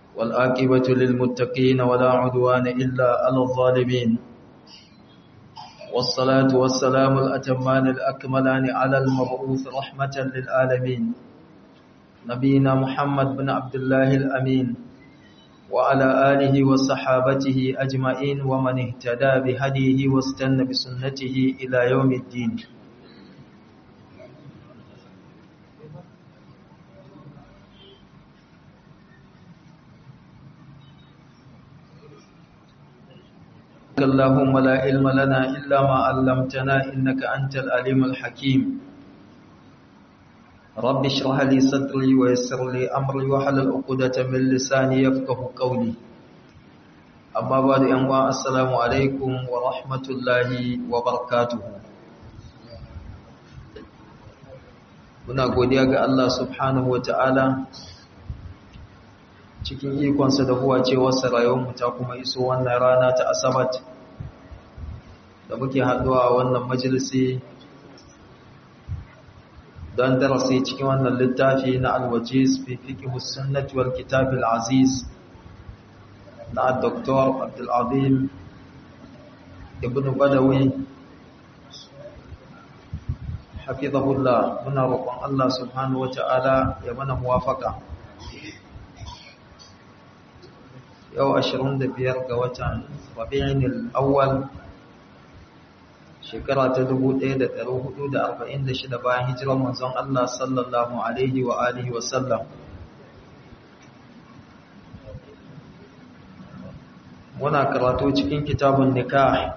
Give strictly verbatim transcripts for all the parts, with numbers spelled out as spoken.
والعاقبة للمتقين ولا عدوان إلا على الظالمين والصلاة والسلام الأتمان الأكملان على المبعوث رحمة للعالمين نبينا محمد بن عبد الله الأمين وعلى آله وصحابته أجمعين ومن اهتدى بهديه واستنى بسنته إلى يوم الدين. اللهم لا علم لنا إلا ما علمتنا إنك أنت العليم الحكيم. رب اشرح لي صدري ويسر لي أمري واحلل عقدة من لساني يفقهوا قولي. أما بعد أنواع السلام عليكم ورحمة الله وبركاته. Muna godiya ga Allah subhanahu wata'ala cikin ikonsa da huwa cewarsa rayuwarmu ta kuma iso wannan rana ta Asabat da muke haɗuwa a wannan majalisi don darasi cikin wannan littafi na Al-Wajiz fi fiqhus sunnati wal kitab al-aziz na Doctor Abdul Azim Ibn Badawi hafizahullah. Muna roƙon Allah subhanahu wata'ala ya mana muwafaqa. Yau ashirin da biyar ga watan Rabi'ul Awwal shekara ta dubu ɗaya da ɗari hudu da arba'in da shida bayan hijirar manzon Allah sallallahu alaihi wa alihi wa sallam. Muna karatu cikin kitabun nikah.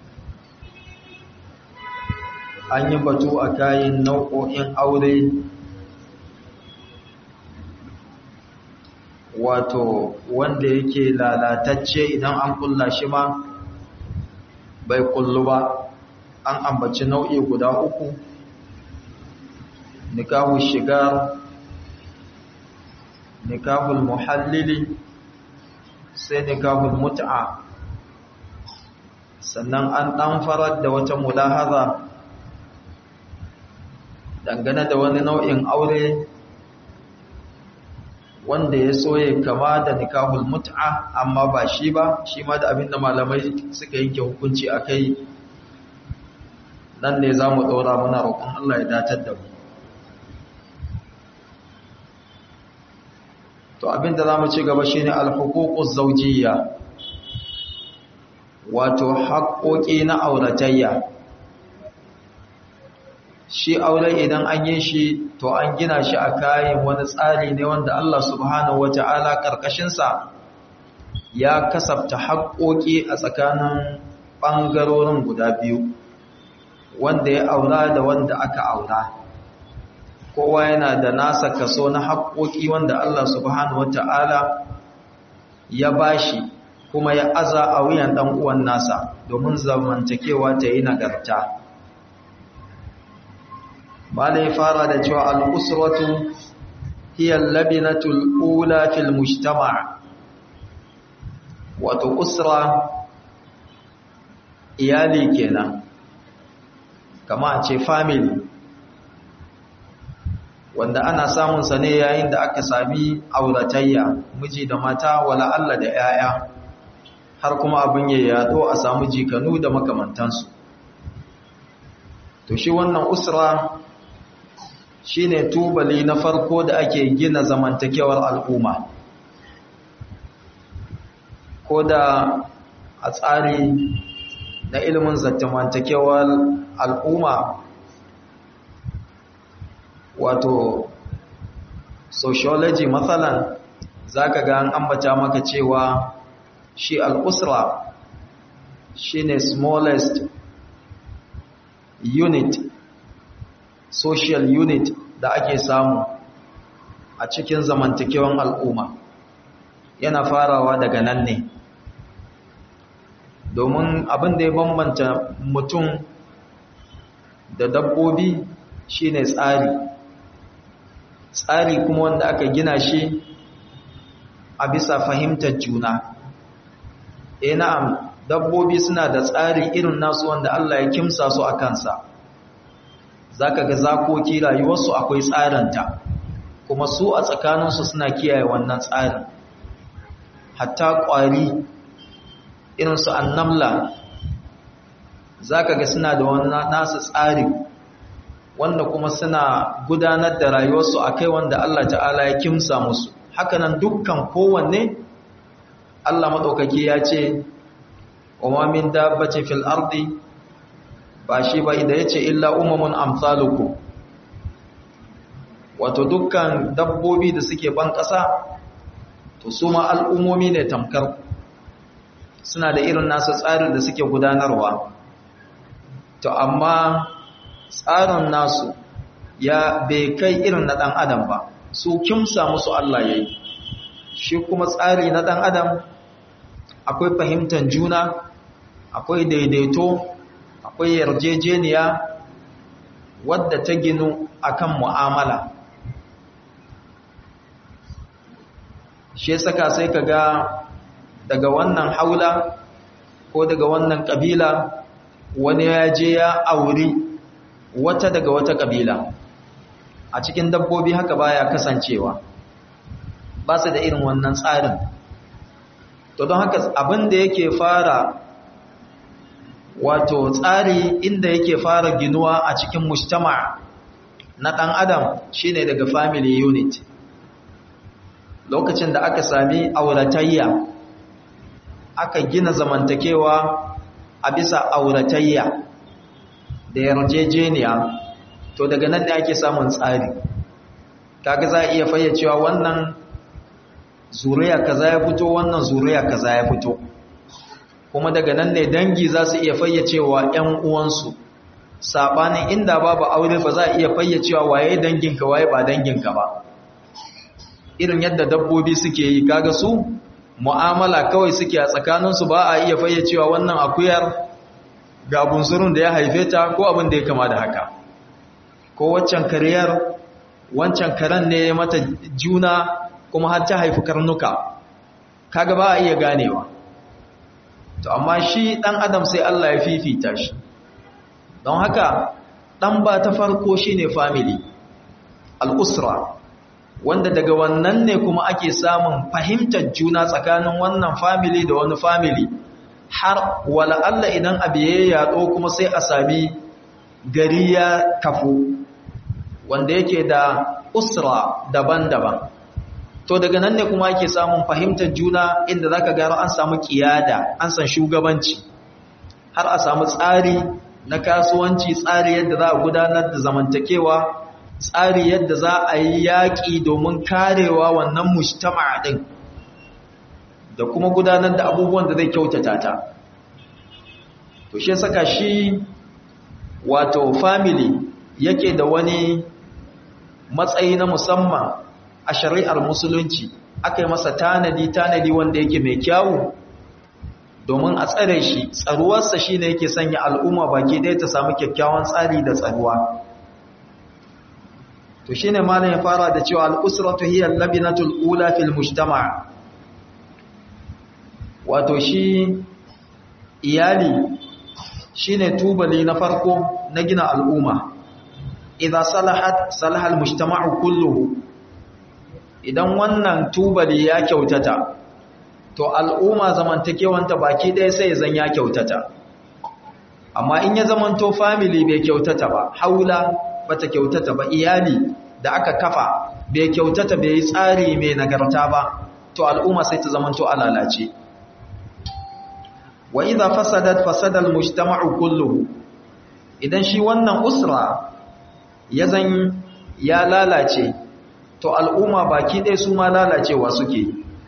An yi batu a kayan nau'o'in aure, wato wanda yake lalatacce idan an kulla shi ma bai kullu ba. An ambaci nau'i guda uku: nikahu shigar, nikahul muhallili, sai nikahul mut'a. Sannan an dan farar da wata mulahaza dangane da wani nau'in aure wanda ya soye kama da nikahul mut'a amma ba shi ba, shi ma da abinda malamai suka yanke hukunci a kai. Nan ne za mu ɗora, muna roƙon Allah ya datar da mu. To abinda za mu ci gaba shi ne alhuququz zawjiyya, wato haƙoƙi na auratayya. Shi aure idan an yi shi to an gina shi a kayan wani tsari ne wanda Allah subhanahu wata'ala ƙarƙashinsa ya kasafta haƙoƙi a tsakanin ɓangarorin guda biyu, wanda ya aura da wanda aka aura. Kowa yana da nasa kaso na haƙoƙi wanda Allah subhanahu wata'ala ya bashi kuma ya aza a wuyan ɗan uwan nasa domin zamantakewa ta yi nagarta. Malai fara da cewa al-usratu hiya al-labinatul ula fil mujtama'. Wato usra iyali kenan, kama a ce family, wanda ana samun sa ne yayin da aka sami auratayya, miji da mata, wala Allah da 'ya'ya, har kuma abin ya yado a samu jikanu da makamantansu. To shi wannan usra shine tubali na farko da ake gina zamantakewar al'umma. Ko da a tsari na ilimin zamantakewar al'umma, wato sociology matsalan, zaka ga an ambata maka cewa shi al'usra shine smallest unit, social unit da ake samu a cikin zamantakewan al'umma. Yana farawa daga nan ne, domin abin da ya bambanta mutum da dabbobi shine tsari. Tsari kuma wanda aka gina shi a bisa fahimtar juna. Eh na'am, dabbobi suna da tsari irin nasu wanda Allah ya kimsa su a kansa. Zaka ga zakoki rayuwarsu akwai tsarinta, kuma su a tsakaninsu suna kiyaye wannan tsarin. hatta ƙwari irinsu annamla za ka ga suna da wani nasu tsari wanda kuma suna gudanar da rayuwarsu a kai wanda Allah ta'ala ya kimsa musu. Hakanan dukkan kowanne Allah maɗaukaki ya ce wa ma min dabbati fil ardi, ba shi ba idan ya ce illa umamun amsalukum, wato dukkan dabbobi da suke ban ƙasa to su ma al'ummomi ne tamkar, suna da irin nasu tsarin da suke gudanarwa. To amma tsarin nasu ya bai kai irin na ɗan adam ba, su kimsa musu Allah ya yi. Shi kuma tsari na ɗan adam akwai fahimtar juna, akwai daidaito, akwai yarjejeniya wadda ta ginu akan mu'amala. Shi saka sai ka ga daga wannan haula ko daga wannan ƙabila wani ya je ya auri wata daga wata ƙabila. A cikin dabbobi haka baya kasancewa, ba su da irin wannan tsarin. To don haka abin da yake fara, wato tsari inda yake fara ginuwa a cikin mujtama na ɗan adam shine daga family unit. Lokacin da aka sami auratayya, aka gina zamantakewa a bisa auratayya da yarjejeniya, to daga nan ne ake samun tsari. Kaga za a iya fayyacewa wannan zuriya kaza ya fito, wannan zuriya kaza ya fito, kuma daga nan ne dangi za su iya fayyacewa ƴan uwansu. Sabanin inda babu aure ba za a iya fayyacewa waye danginka waye ba danginka ba. Irin yadda dabbobi suke yi, kaga su mu'amala kawai suke a tsakaninsu, ba a iya fayyacewa wannan akuyar ga bunsurun da ya haife ta ko abin da ya kama da haka, ko waccan kariyar wancan karen ne mata juna kuma har ta haifi karnuka, kaga ba a iya ganewa. To amma shi dan adam sai Allah ya fifita shi, don haka dan ba ta farko shine family, al-usra, wanda daga wannan ne kuma ake samun fahimtar juna tsakanin wannan family da wani family, har wala Allah idan abu ya yaɗo kuma sai a sami gari ya kafu wanda yake da usra daban-daban. To daga nan ne kuma ake samun fahimtar juna, inda zaka ga an samu kiyada, an san shugabanci, har a samu tsari na kasuwanci, tsari yadda za a gudanar da zamantakewa, tsari yadda za a yi yaƙi domin karewa wannan mujtama din da kuma gudanar da abubuwan da zai kyautata ta. To shi saka shi wato family yake da wani matsayi na musamman a shari'ar musulunci. Aka yi masa tanadi tanadi wanda yake mai kyawu domin a tsare shi. Tsaruwarsa shi ne yake sanya al'umma baki ɗaya ta samu kyakkyawan tsari da tsaruwa. To shi ne malam ya fara da cewa al'usratu hiya labinatul ula fil mujtama', wato shi iyali shine tubali na farko na gina al'umma. Idza salahat salaha al-mujtama'u kulluhu, idan wannan tubali ya kyautata to al'umma zamantakewanta baki ɗaya sai ya zan ya kyautata. Amma in ya zamanto family bai kyautata ba, haula bata kyautata ba, iyali da aka kafa bai kyautata, bai tsari mai nagarta ba, to al'umma sai ta zamanto alalace. Wa idza fasadat fasada al-mujtama'u kulluhu, idan shi wannan usra ya zan ya lalace to al'umma baki ɗaya su ma lalacewa suke.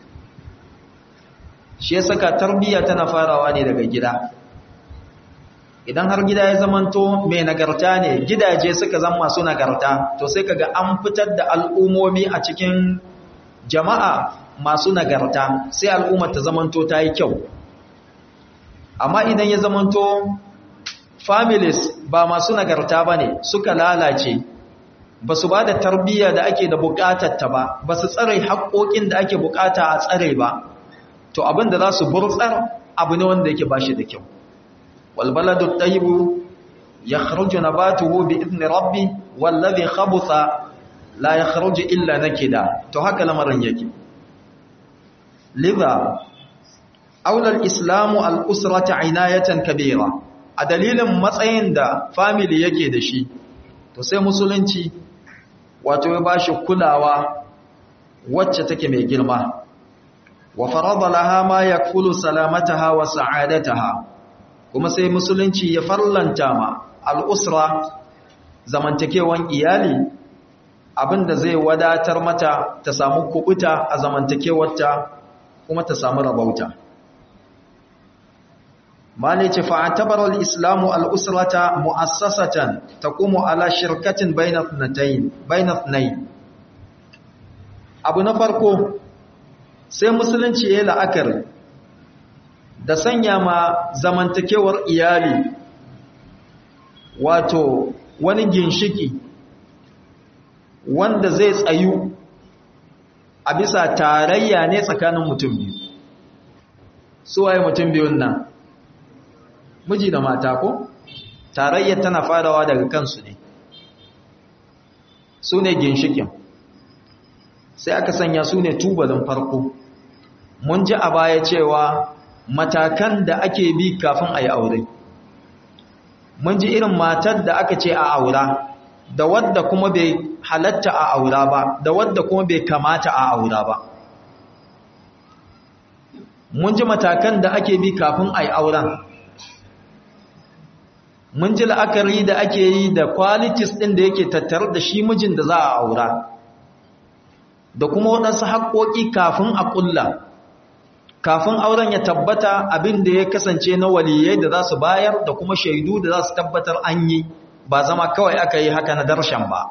Shi ya saka tarbiyya tana farawa ne daga gida. Idan har gida ya zamanto mai nagarta ne, gidaje suka zama masu nagarta, to sai kaga an fitar da al'ummomi a cikin jama'a masu nagarta, sai al'ummar ta zamanto ta yi kyau. Amma idan ya zamanto families ba masu nagarta ba ne, suka lalace, ba su ba da tarbiyya da ake da bukatarta ba, ba su tsare haƙoƙin da ake bukata a tsare ba, to abin da za su burtsar abu ne wanda yake ba shi da kyau. Walbaladu tayyibu yakhruju nabatuhu bi idni rabbi wallazi khabutha la yakhruju illa nakida. To haka lamarin yake. lidha aula al-islamu al-usrata inayatan kabira, a dalilin matsayin da family yake da shi to sai musulunci wato ya bashi kulawa wacce take mai girma, wa farada laha ma yakfulu salamataha wa sa'adataha, kuma sai musulunci ya farlanta ma al-usra zamantakewan iyali abinda zai wadatar mata ta samu kubuta a zamantakewarta kuma ta samu rabauta. malai ce fa'atabar al-islamu al-usrata mu'assasatan taqumu ala shirkatin bainathnatayn bainathnayn. Abu na farko sai musulunci ya la'akari da sanya ma zamantakewar iyali wato wani ginshiki wanda zai tsayu a bisa tarayya ne tsakanin mutum biyu. Su waye mutum biyun nan? Miji da mata ko? Tarayyar tana farawa daga kansu ne. Su ne ginshikin. Sai aka sanya su ne tubalin farko. Mun ji a baya cewa matakan da ake bi kafin a yi aure. Mun ji irin matar da aka ce a aura, da wadda kuma bai halatta a aura ba, da wadda kuma bai kamata a aura ba. Mun ji matakan da ake bi kafin a yi auren. Mun ji la'akari da ake yi da qualities ɗin da yake tattare da shi mijin da za a aura, da kuma waɗansu haƙoƙi kafin a ƙulla, kafin auren ya tabbata abin da ya kasance na waliyai da za su bayar da kuma shaidu da za su tabbatar an yi, ba zama kawai aka yi haka na darshan ba.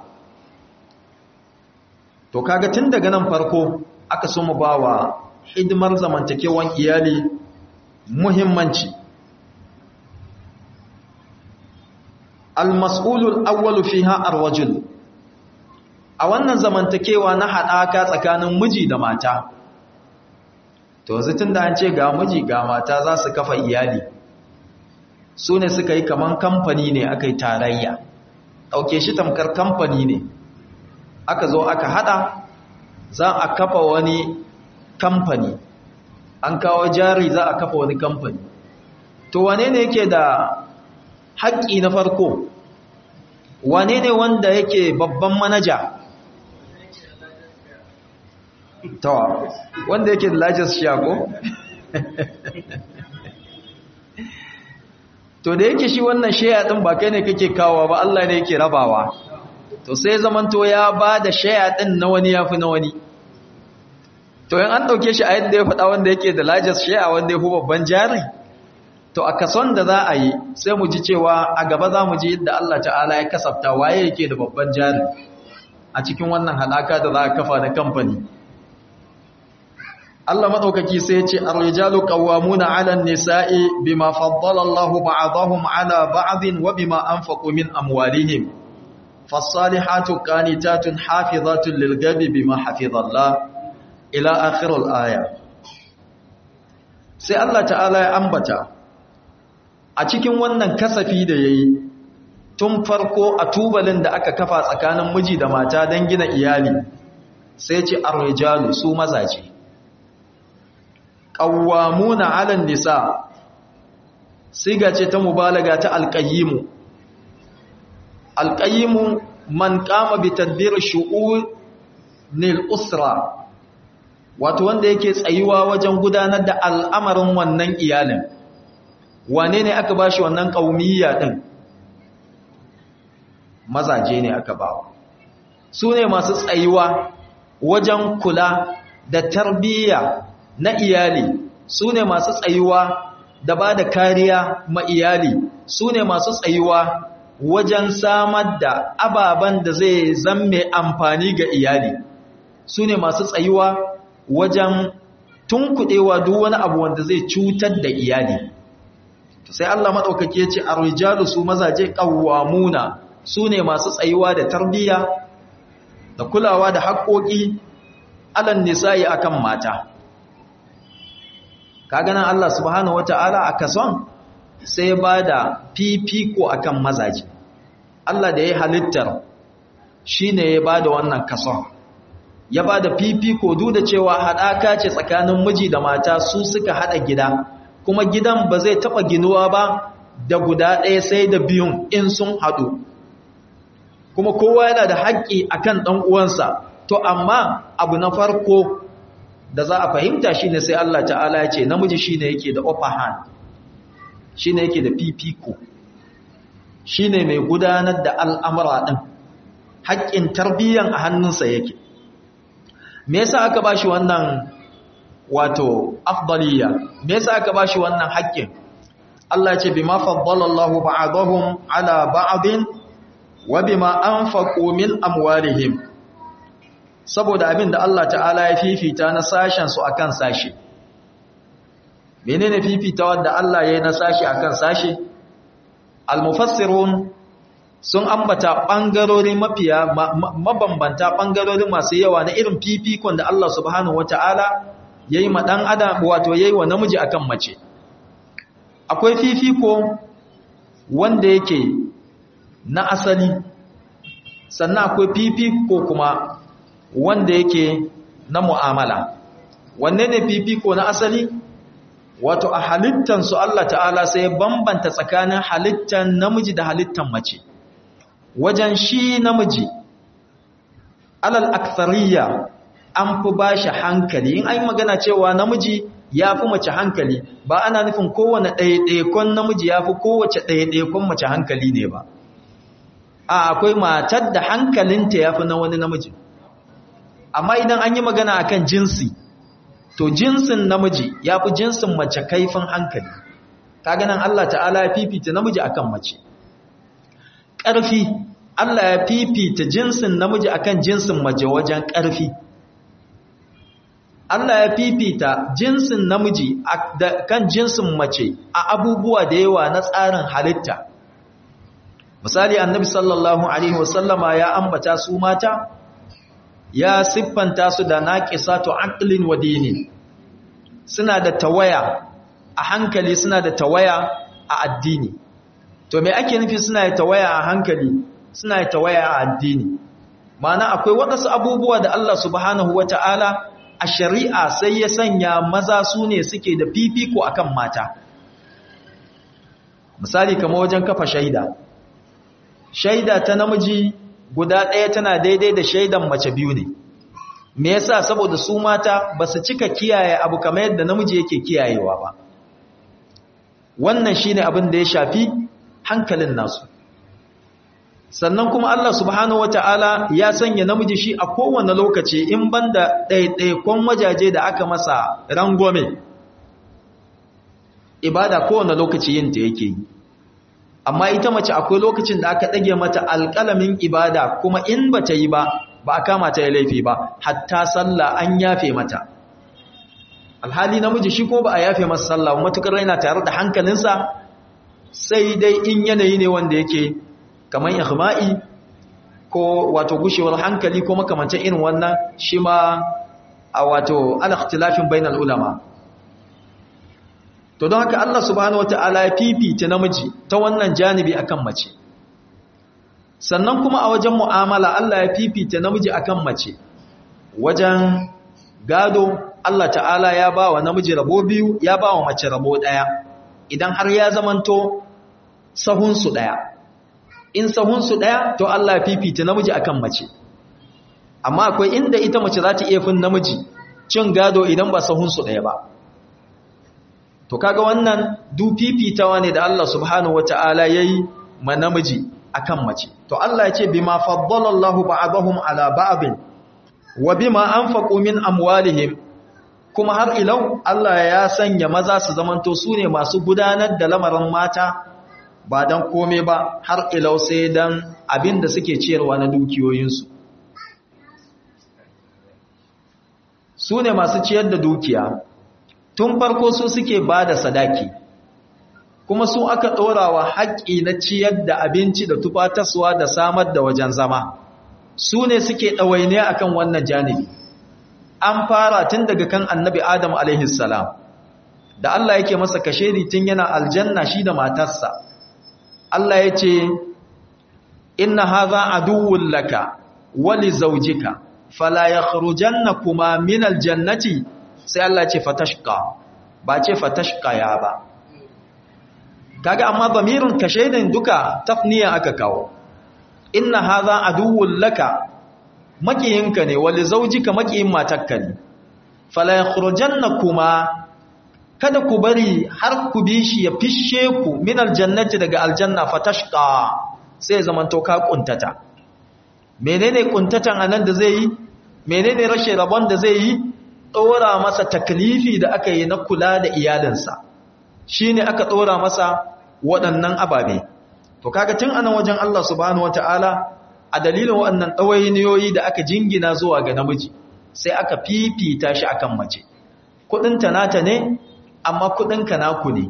To kaga tun daga nan farko aka so mu ba wa hidimar zamantakewan iyali muhimmanci. Al-mas'ulul awwalu fiha ar-rajul. A wannan zamantakewa na haɗaka tsakanin miji da mata, to yanzu tun da an ce ga miji ga mata za su kafa iyali, su ne suka yi kaman kamfani ne aka yi tarayya, ɗauke shi tamkar kamfani ne, aka zo aka haɗa za a kafa wani kamfani, an kawo jari za a kafa wani kamfani. To wane ne yake da haƙƙi na farko? Wane ne wanda yake babban manaja? Tawa, wanda yake da largest share ko? To da yake shi wannan share din ba kai ne kake kawo ba, Allah ne yake rabawa. To sai zamanto ya ba da share din na wani yafi na wani. To in an dauke shi a yadda ya faɗa wanda yake da largest share wanda ya fi babban jari, to a kason da za a yi sai mu ji cewa a gaba za mu ji yadda Allah ta'ala ya kasafta waye yake da babban jari a cikin wannan halaka da za a kafa na kamfani. Allah madaukaki sai ya ce ar-rijalu qawwamuna 'ala an-nisa'i bima faddala Allahu ba'dahum 'ala ba'din wa bima anfaqu min amwalihim fas-salihatu qanitatun hafizatun lil-ghaibi bima hafiza Allah ila akhir al-aya. Sai Allah ta'ala ya ambata a cikin wannan kasafi da yayi tun farko a tubalin da aka kafa tsakanin miji da mata don gina iyali, sai ce ar-rijalu su mazaje qawwamuna 'alan nisa, siga ce ta mubalaga ta alqayyimu. Alqayyimu man qama bi tadbir shu'unil usra, wato wanda yake tsayuwa wajen gudanar da al'amarin wannan iyalin. Wane ne aka bashi wannan qaumiyya din? Mazaje ne aka bawa. Su ne masu tsayuwa wajen kula da tarbiyya na iyali, su ne masu tsayuwa da ba da kariya ma iyali, su ne masu tsayuwa wajen samar da ababen da zai zamme amfani ga iyali, su ne masu tsayuwa wajen tunkuɗewa duk wani abu wanda zai cutar da iyali. Sai Allah maɗaukaki ya ce ar-rijalu su mazaje qawwamuna, su ne masu tsayuwa da tarbiyya da kulawa da haƙoƙi alan nisa'i akan mata. Kaga nan Allah subhanahu wata'ala a kason sai ba da fifiko akan mazaje. Allah da ya halittar shine ya ba da wannan kason. ya ba da fifiko duk da cewa haɗaka ce tsakanin miji da mata su suka haɗa gida kuma gidan ba zai taɓa ginuwa ba da guda ɗaya sai da biyun in sun haɗu kuma kowa yana da haƙƙi akan ɗan uwansa to amma abu na farko da za a fahimta shine sai Allah ta'ala ya ce namiji shine yake da upper hand shine yake da fifiko shine mai gudanar da al'amura ɗin haƙƙin tarbiyyan a hannunsa yake me yasa aka bashi wannan wato afdaliya me yasa aka bashi wannan haƙƙin Allah ya ce bima faddala Allahu ba'dahum ala ba'din wa bima anfaqu min amwalihim saboda abin da Allah ta'ala ya fifita na sashen su akan sashi menene fifita wanda Allah ya yi na sashi akan sashi al-mufassirun sun ambata bangarori mafiya mabambanta bangarori masu yawa na irin fifikon da Allah subhanahu wata'ala yayi ma dan adam wato yayi wa namiji akan mace akwai fifiko wanda yake na asali sannan akwai fifiko kuma wanda yake na mu'amala wanne ne fifiko na asali wato a halittan su Allah ta'ala sai ya bambanta tsakanin halittan namiji da halittan mace wajen shi namiji alal akthariya an fi bashi hankali in an magana cewa namiji ya fi mace hankali ba ana nufin kowane ɗaiɗaikon namiji ya fi kowace ɗaiɗaikon mace hankali ne ba a akwai matar da hankalinta ya fi na wani namiji amma idan an yi magana akan jinsi to jinsin namiji ya fi jinsin mace kaifin hankali kaga nan Allah ta'ala ya fifita namiji akan mace ƙarfi Allah ya fifita jinsin namiji akan jinsin mace wajen ƙarfi Allah ya fifita jinsin namiji kan jinsin mace a abubuwa da yawa na tsarin halitta misali annabi sallallahu alaihi wasallama ya ambata su mata ya siffanta su da naqisatu aqlin wa dinin suna da tawaya a hankali suna da tawaya a addini to me ake nufi suna da tawaya a hankali suna da tawaya a addini ma'ana akwai wadansu abubuwa da Allah subhanahu wataala a shari'a sai ya sanya maza su ne suke da fifiko akan mata misali kamar wajen kafa shaida shaida ta namiji guda ɗaya tana daidai da shaidan mace biyu ne me yasa saboda su mata ba su cika kiyaye abu kamar yadda namiji yake kiyayewa ba wannan shine abin da ya shafi hankalin nasu sannan kuma Allah subhanahu wataala ya sanya namiji shi a kowane lokaci in banda ɗaiɗaikon wajaje da aka masa rangwame ibada kowane lokaci yin ta yake yi amma ita mace akwai lokacin da aka ɗage mata alƙalamin ibada kuma in ba ta yi ba ba a kama ta ya laifi ba hatta sallah an yafe mata alhali namiji shi ko ba a yafe masa sallah matukar yana tare da hankalinsa sai dai in yanayi ne wanda yake kamar ihma'i ko wato gushewar hankali ko makamancin irin wannan shi ma a wato al-ikhtilafin bainal ulama to don haka Allah subhanahu wata'ala ya fifita namiji ta wannan janibi akan mace sannan kuma a wajen mu'amala Allah ya fifita namiji akan mace wajen gado Allah ta'ala ya ba wa namiji rabo biyu ya ba wa mace rabo daya idan har ya zamanto sahunsu daya in sahunsu daya to Allah ya fifita namiji akan mace amma akwai inda ita mace za ta iya fin namiji cin gado idan ba sahunsu daya ba to kaga wannan du fifitawa ne da Allah subhanahu wata'ala yayi ma namiji akan mace to Allah ya ce bima faddala Allahu ba'dahum ala ba'din wa bima anfaqu min amwalihim kuma har ilau Allah ya sanya maza su zamanto su ne masu gudanar da lamarin mata ba dan kome ba har ilau sai dan abinda suke ciyarwa na dukiyoyinsu su ne masu ciyar da dukiya tun farko su suke ba da sadaki kuma su aka ɗorawa haƙƙi na ciyar da abinci da tufataswa da samar da wajen zama su ne suke ɗawaine akan wannan janibi an fara tun daga kan annabi adam alaihi salam da Allah yake masa kashedi tun yana aljanna shi da matarsa Allah ya ce inna hadha aduwwun laka wa li zawjika fala yakhrujannakuma min aljannati sai Allah ce fatashqa ba ce fatashqa ya ba kaga amma bamirin ka shaidan duka tafniya aka kawo inna hadha aduwwun laka makiyinka ne wali zaujika makiyin matakka ne fala yakhrujannakuma kada ku bari har ku bi shi ya fishe ku min aljannati daga aljanna fatashqa sai zaman to ka kuntata menene kuntatan anan da zai yi menene rashin rabon da zai yi dora masa taklifi da aka yi na kula da iyalinsa shine aka dora masa waɗannan ababe to kaga tun anan wajen Allah subhanahu wataala a dalilin waɗannan ɗawainiyoyi da aka jingina zuwa ga namiji sai aka fifita shi akan mace kudinta nata ne amma kudinka naku ne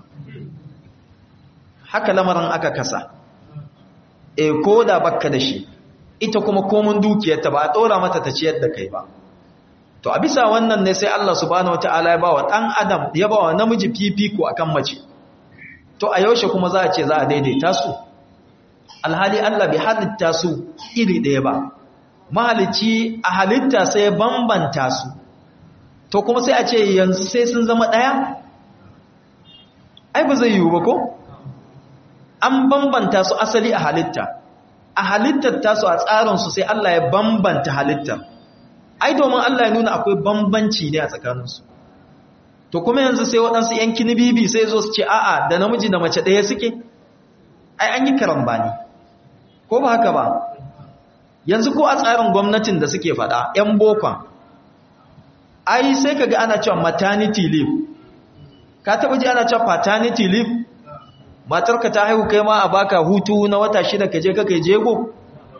haka lamarin aka kasa e ko da bakka da shi ita kuma komun dukiyarta ba a ɗora mata ta ciyar da kai ba to a bisa wannan ne sai Allah subhanahu wataala ya ba wa ɗan adam ya ba wa namiji fifiko akan mace to a yaushe kuma za a ce za a daidaita su alhali Allah bai halitta su iri ɗaya ba mahalicci a halitta sai ya bambanta su to kuma sai a ce yanzu sai sun zama ɗaya ai ba zai yiwu ba ko an bambanta su asali a halitta a halittar tasu a tsarinsu sai Allah ya bambanta halittar ai domin Allah ya nuna akwai bambanci ne a tsakaninsu to kuma yanzu sai waɗansu ‘yan kinibibi sai zo su ce a'a da namiji da mace ɗaya suke ai an yi karambani ko ba haka ba yanzu ko a tsarin gwamnatin da suke faɗa ‘yan bokon ai sai ka ga ana cewa maternity leave ka taɓa ji ana cewa paternity leave matarka ta haihu kai ma a baka hutu na wata shida ka je kaka jego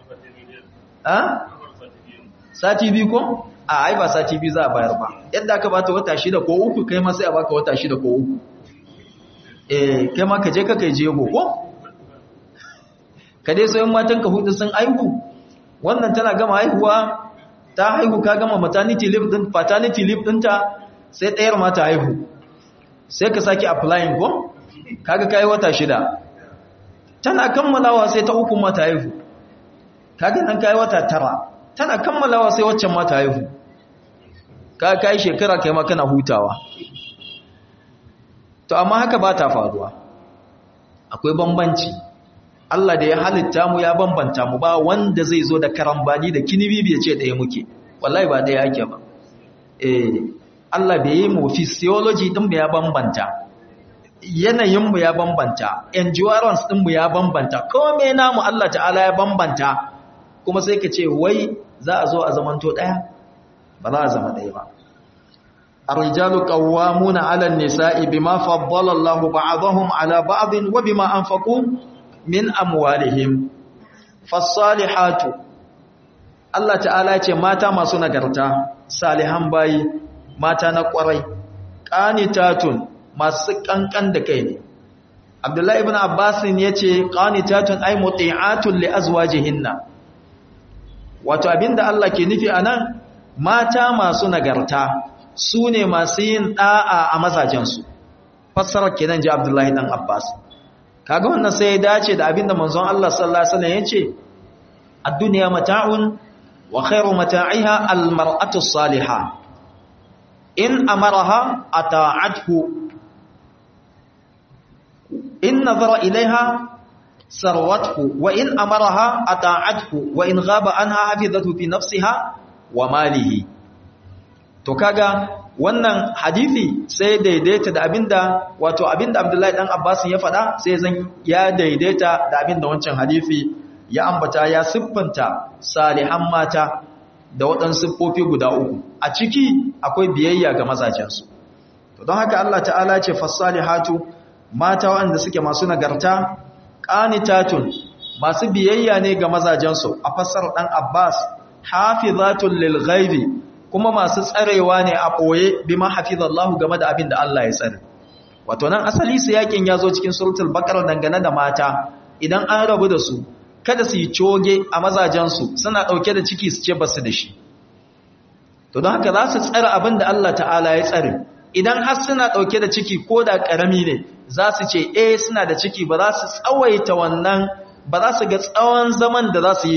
a sati biyu ko a ai ba sati biyu za a bayar ba yadda aka bata wata shida ko uku kai ma sai a baka wata shida ko uku eh kai ma ka je kaka jego ko ka dai sayan matanka hudu sun haihu wannan tana gama haihuwa ta haihu ka gama maternity leave din paternity leave dinta sai ɗayar ma ta haihu sai ka saki applying ko kaga kai wata shida tana kammalawa sai ta uku mata haihu kaga nan kai wata tara tana kammalawa sai waccan mata haihu kaga kai shekara kai ma kana hutawa to amma haka ba ta faruwa akwai bambanci Allah da ya halitta mu ya bambanta mu ba wanda zai zo da karambani da kinibibi ya ce ɗaya muke wallahi ba ɗaya yake ba eh Allah bai yi mu physiology din mu ya bambanta yanayinmu ya bambanta endurance ɗinmu ya bambanta kome namu Allah ta'ala ya bambanta kuma sai ka ce wai za a zo a zamanto ɗaya ba za a zama ɗaya ba ar-rijalu qawwamuna 'ala an-nisa'i bima faddala Allahu ba'dahum 'ala ba'din wa bima anfaqu min amwalihim fas-salihatu Allah ta'ala ya ce mata masu nagarta salihan bayi mata na ƙwarai qanitatun masu kankan da kai ne Abdullahi ibn Abbas ya ce qanitatun ay muti'atun li azwajihinna wato abinda Allah ke nufi anan mata masu nagarta su ne masu yin da'a a mazajensu fassarar kenan ji Abdullahi dan Abbas kaga wannan sai ya dace da abinda manzon Allah sallallahu alaihi wasallam yace ad-dunya mata'un wa khairu mata'iha al-mar'atu as-salihah in amaraha ata'athu in nazara ilaiha sarwathu wa in amaraha ata'athu wa in ghaba anha hafizatu fi nafsiha wa malihi to kaga wannan hadisi sai daidaita da abinda wato abinda Abdullahi dan Abbas ya faɗa sai zan ya daidaita da abinda wancan hadisi ya ambata ya siffanta salihan mata da waɗansu siffofi guda uku a ciki akwai biyayya ga mazajensu to don haka Allah ta'ala ce fasalihatu mata waɗanda suke masu nagarta qanitatun masu biyayya ne ga mazajensu a fassar dan Abbas hafizatul lil ghaibi kuma masu tsarewa ne a boye bima hafizallahu game da abin da Allah ya tsare wato nan asali su yakin yazo cikin suratul baqara dangane da mata idan an rabu da su kada su yi coge a mazajensu suna dauke da ciki su ce basu da shi to don haka za su tsare abin da Allah ta'ala ya tsare idan har suna dauke da ciki ko da karami ne za su ce eh suna da ciki ba za su tsawaita wannan ba za su ga tsawon zaman da za su yi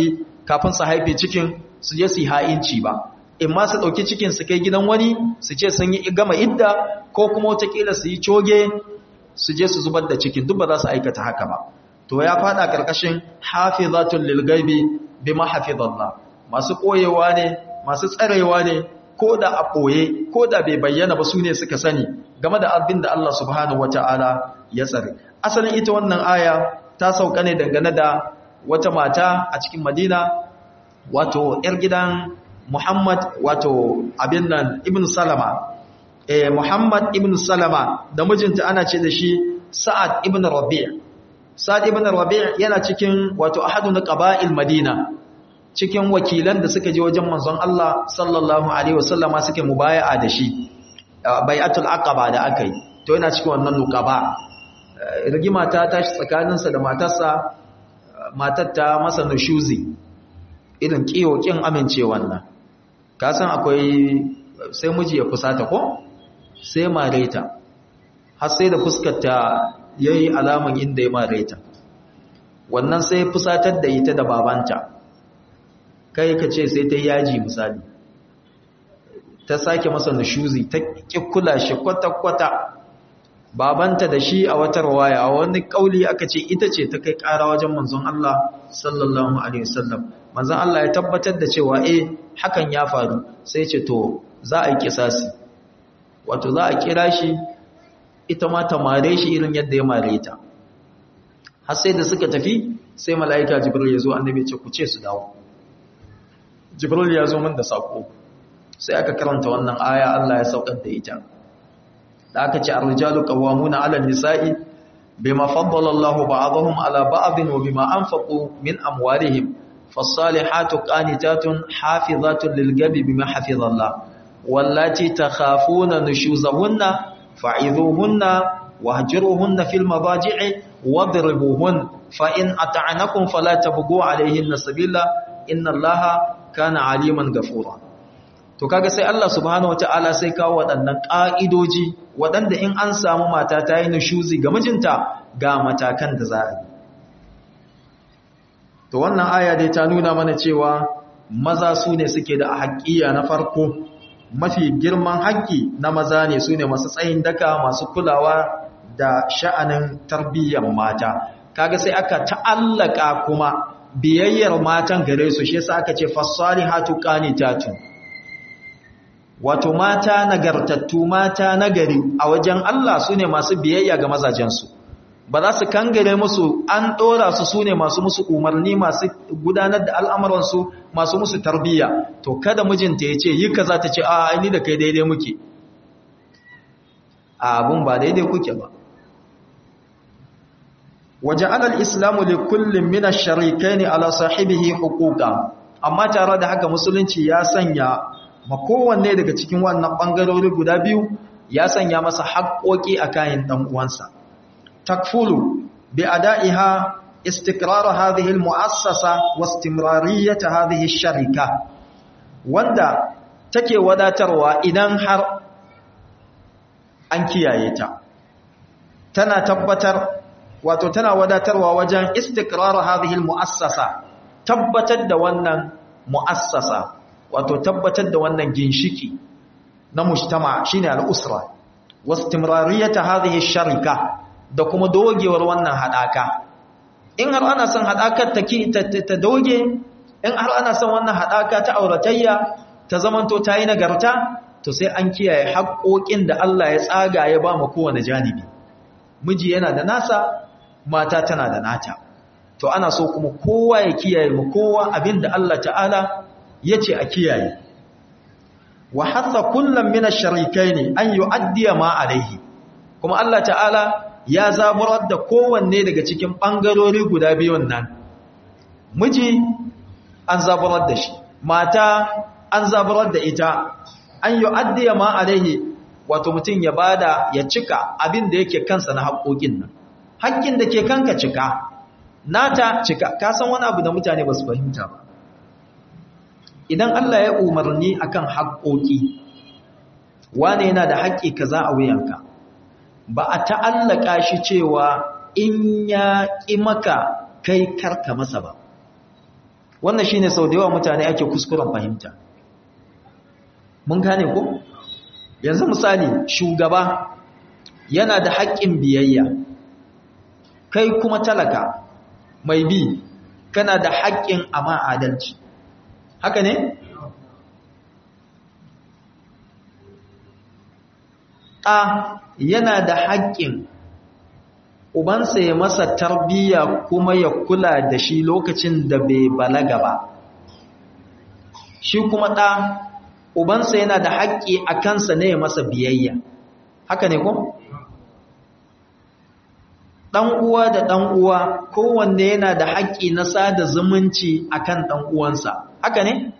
kafin su haife cikin su je su yi ha'inci ba, in ma su ɗauki cikin su kai gidan wani su ce sun yi gama idda, ko kuma watakila su yi coge su je su zubar da cikin, duk ba za su aikata haka ba. To ya fada ƙarƙashin hafizatul lil gaibi bima hafizallah, masu koyewa ne, masu tsarewa ne, ko da a ɓoye ko da bai bayyana ba su ne suka sani game da abin da Allah subhanahu wata'ala ya tsare. Asalin ita wannan aya ta sauka ne dangane da wata mata a cikin Madina, wato ‘yar gidan Muhammad, wato abin nan Ibn Salama, eh, Muhammad Ibn Salama da mijinta ana ce da shi Sa'ad Ibn Rabi'. Sa'ad Ibn Rabi' yana cikin wato ahadu na ƙaba'il Madina, cikin wakilan da suka je wajen manzon Allah sallallahu alaihi wasallama suke mubaya'a da shi, bai'atul aqaba da aka yi, to yana cikin wannan nuqaba. Rigima ta tashi tsakaninsa da matarsa, matar ta masa nushuzi, irin kiyo kin amince wannan. Ka san akwai sai miji ya fusata ko sai mareta, har sai da fuskar ta yayi alaman inda ya mareta, wannan sai fusatar da ita da babanta. Kai ka ce sai ta yaji misali, ta sake masa nushuzi, ta kula shi kwata-kwata. Babanta da shi a wata rawaya, a wani kauli aka ce ita ce ta kai ƙara wajen manzon Allah sallallahu alaihi wasallam. Manzon Allah ya tabbatar da cewa eh hakan ya faru, sai ce to za a yi kisasi, wato za a kira shi ita ma ta mare shi irin yadda ya mare ta. Har sai da suka tafi, sai mala'ika Jibril ya zo, annabi ya ce ku ce su dawo. Jibril ya zo min da sako, sai aka karanta wannan aya, Allah ya saukar da ita. Da aka ce ar-rijalu qawwamuna 'ala an-nisa'i bima faddala Allahu ba'dahum 'ala ba'din wa bima anfaqu min amwalihim, fas-salihatu qanitatun hafizatun lil-ghaibi bima hafiza Allah, wallati takhafuna nushuzahunna fa'idhuhunna wahjuruhunna fil madaji'i wadribuhun fa in ata'anakum fala tabghu 'alayhinna sabila inna Allaha kana aliman gafura. To kaga sai Allah subhanahu wataala sai kawo waɗannan ƙa'idoji waɗanda in an samu mata ta yi nushuzi ga mijinta ga matakan da za a yi. To wannan aya dai ta nuna mana cewa maza su ne suke da haƙƙiya na farko, mafi girman haƙƙi na maza ne, su ne masu tsayin daka, masu kulawa da sha'anin tarbiyyar mata. Kaga sai aka ta'allaka kuma biyayyar matan gare su, shi yasa aka ce fasalihatu qanitatu, wato mata nagartattu, mata nagari a wajen Allah sune masu biyayya ga mazajensu, ba za su kangare musu, an dora su sune masu musu umarni, masu gudanar da al'amuransu, masu musu tarbiyya. To kada mijinta ya ce yi kaza, ta ce a ni da kai daidai muke, abun ba daidai kuke ba. وجعل الإسلام لكل من الشريكين على صاحبه حقوقا, amma tare da haka musulunci ya sanya ma kowanne daga cikin wannan bangarori guda biyu, ya sanya masa haƙoƙi a kayan dan uwansa. Takfulu bi ada'iha istiqrar hadhihi almu'assasa wa istimrariyyah hadhihi ash-sharika, wanda take wadatarwa idan har an kiyaye ta, tana tabbatar wato tana wadatarwa wajen istiqrar hadhihi almu'assasa, tabbatar da wannan mu'assasa, wato tabbatar da wannan ginshiki na mujtama shine al-usra, wastimrariyat hadhihi ash-sharika, da kuma dogewar wannan hadaka. In har ana son hadakar ta ta doge, in har ana son wannan hadaka ta auratayya ta zamanto ta yi nagarta, to sai an kiyaye haƙoƙin da Allah ya tsaga ya ba mu kowane janibi. Miji yana da nasa, mata tana da nata. To ana so kuma kowa ya kiyaye mu kowa abinda Allah ta'ala yace a kiyaye. Wa hatha kullam min ash-sharikayn an yu'addi ma alayhi, kuma Allah ta'ala ya zaburar da kowanne daga cikin bangarori guda biyun nan. Miji an zaburar da shi, mata an zaburar da ita, an yu'addi ma alayhi, wato mutum ya bada ya cika abin da yake kansa na haƙoƙin nan. Haƙƙin da ke kanka cika, nata cika. Ka san wani abu da mutane ba su fahimta ba, idan Allah ya umarni akan haƙoƙi, wane yana da haƙƙi kaza a wuyanka, ba a ta'allaka shi cewa in ya ƙi maka kai karka masa ba. wannan shine sau da yawa mutane ake kuskuren fahimta. Mun gane ko? Yanzu misali shugaba yana da haƙƙin biyayya, kai kuma talaka mai bi kana da haƙƙin amma adalci, haka ne? ɗa yana da haƙƙin ubansa ya masa tarbiyya kuma ya kula da shi lokacin da bai balaga ba, shi kuma ɗa ubansa yana da haƙƙi a kansa ne ya masa biyayya, haka ne ko? ɗan uwa da ɗan uwa kowanne yana da haƙƙi na sada zumunci akan ɗan uwansa, haka ne?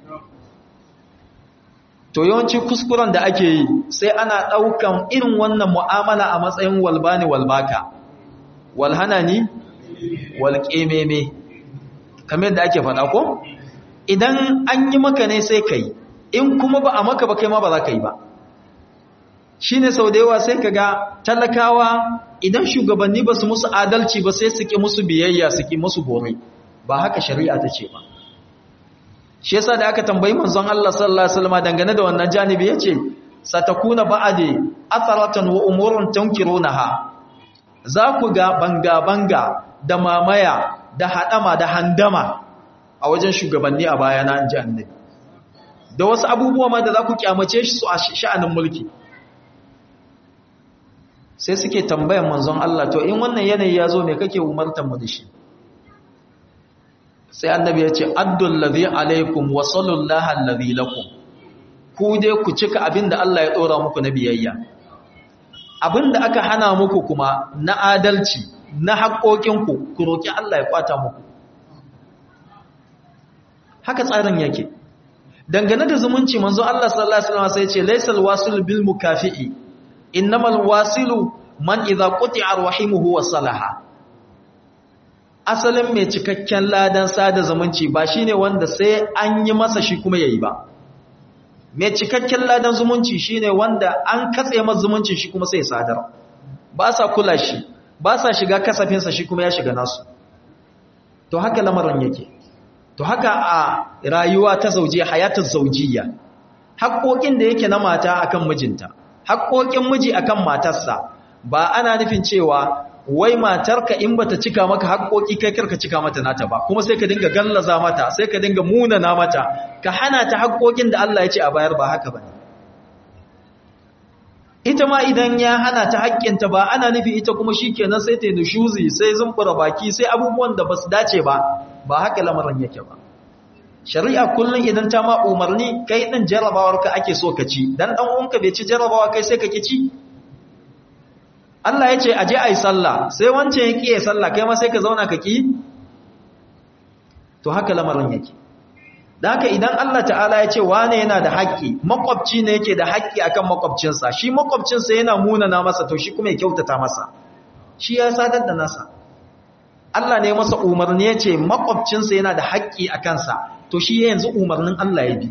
To yawanci kuskuren da ake yi sai ana ɗaukan irin wannan mu'amala a matsayin walbani walbaka, walhanani walƙememe, kamar yadda ake faɗa ko? Idan an yi maka ne sai ka yi, in kuma ba a maka ba kai ma ba za ka yi ba. Shi ne sau da yawa sai ka ga talakawa idan shugabanni ba su musu adalci ba sai su ƙi musu biyayya su ƙi musu bore, ba haka shari'a ta ce ba. Shi yasa da aka tambayi manzon Allah sallallahu alaihi wasallam dangane da wannan janibi yace satakuna ba'adi atharatan wa umurun tunkirunaha, za ku ga banga banga da mamaya da hadama da handama a wajen shugabanni a bayana inji annabi, da wasu abubuwa ma da za ku kyamace shi su a sha'anin mulki. Sai suke tambayan manzon Allah, to in wannan yanayi ya zo me kake umartar mu da shi? Sai annabi ya ce addul ladhi alaikum wa sallallahu alladhi lakum, ku dai ku cika abinda Allah ya dora muku na biyayya, abinda aka hana muku kuma na adalci na haƙoƙinku ku roki Allah ya kwata muku. Haka tsarin yake. Dangane da zumunci manzo Allah sallallahu alaihi wasallam sai ya ce laysal wasil bil mukafi'i innamal wasilu man idza quti'a rahimuhu wa salaha. Asalin mai cikakken ladan sada zumunci ba shine wanda sai an yi masa shi kuma yayi ba. Mai cikakken ladan zumunci shine wanda an katse masa zumuncin shi kuma sai sadar. Ba sa kula shi, ba sa shiga kasafin sa shi kuma ya shiga nasu. To haka lamarin yake. To haka a rayuwa ta zaujiya, hayatun zaujiya. Haƙoƙin da yake na mata akan mijinta, haƙoƙin miji akan matarsa, ba ana nufin cewa wai matarka in bata cika maka haƙoƙi kai karka cika mata nata ba, kuma sai ka dinga gallaza mata, sai ka dinga munana mata, ka hana ta haƙoƙin da Allah ya ce a bayar, ba haka bane. Ita ma idan ya hana ta haƙƙinta ba ana nufi ita kuma shikenan sai ta yi nushuzi, sai zumbura baki, sai abubuwan da basu dace ba, ba haka lamarin yake ba. Shari'a kullum idan ta ma umarni kai din jarabawarka ake so ka ci, dan dan uwanka bai ci jarabawa kai sai ka ki ci. Allah ya ce aje ayi sallah, sai wancan ya kiyaye sallah kai ma sai ka zauna ka ki. To haka lamarin yake. Dan haka idan Allah ta'ala ya ce wane yana da haƙƙi, makwabci ne yake da haƙƙi akan makwabcinsa, shi makwabcinsa yana munana masa to shi kuma ya kyautata masa. Shi ya sadar da nasa. Allah ne masa umarni ya ce makwabcinsa yana da haƙƙi a kansa, to shi yanzu umarnin Allah ya bi.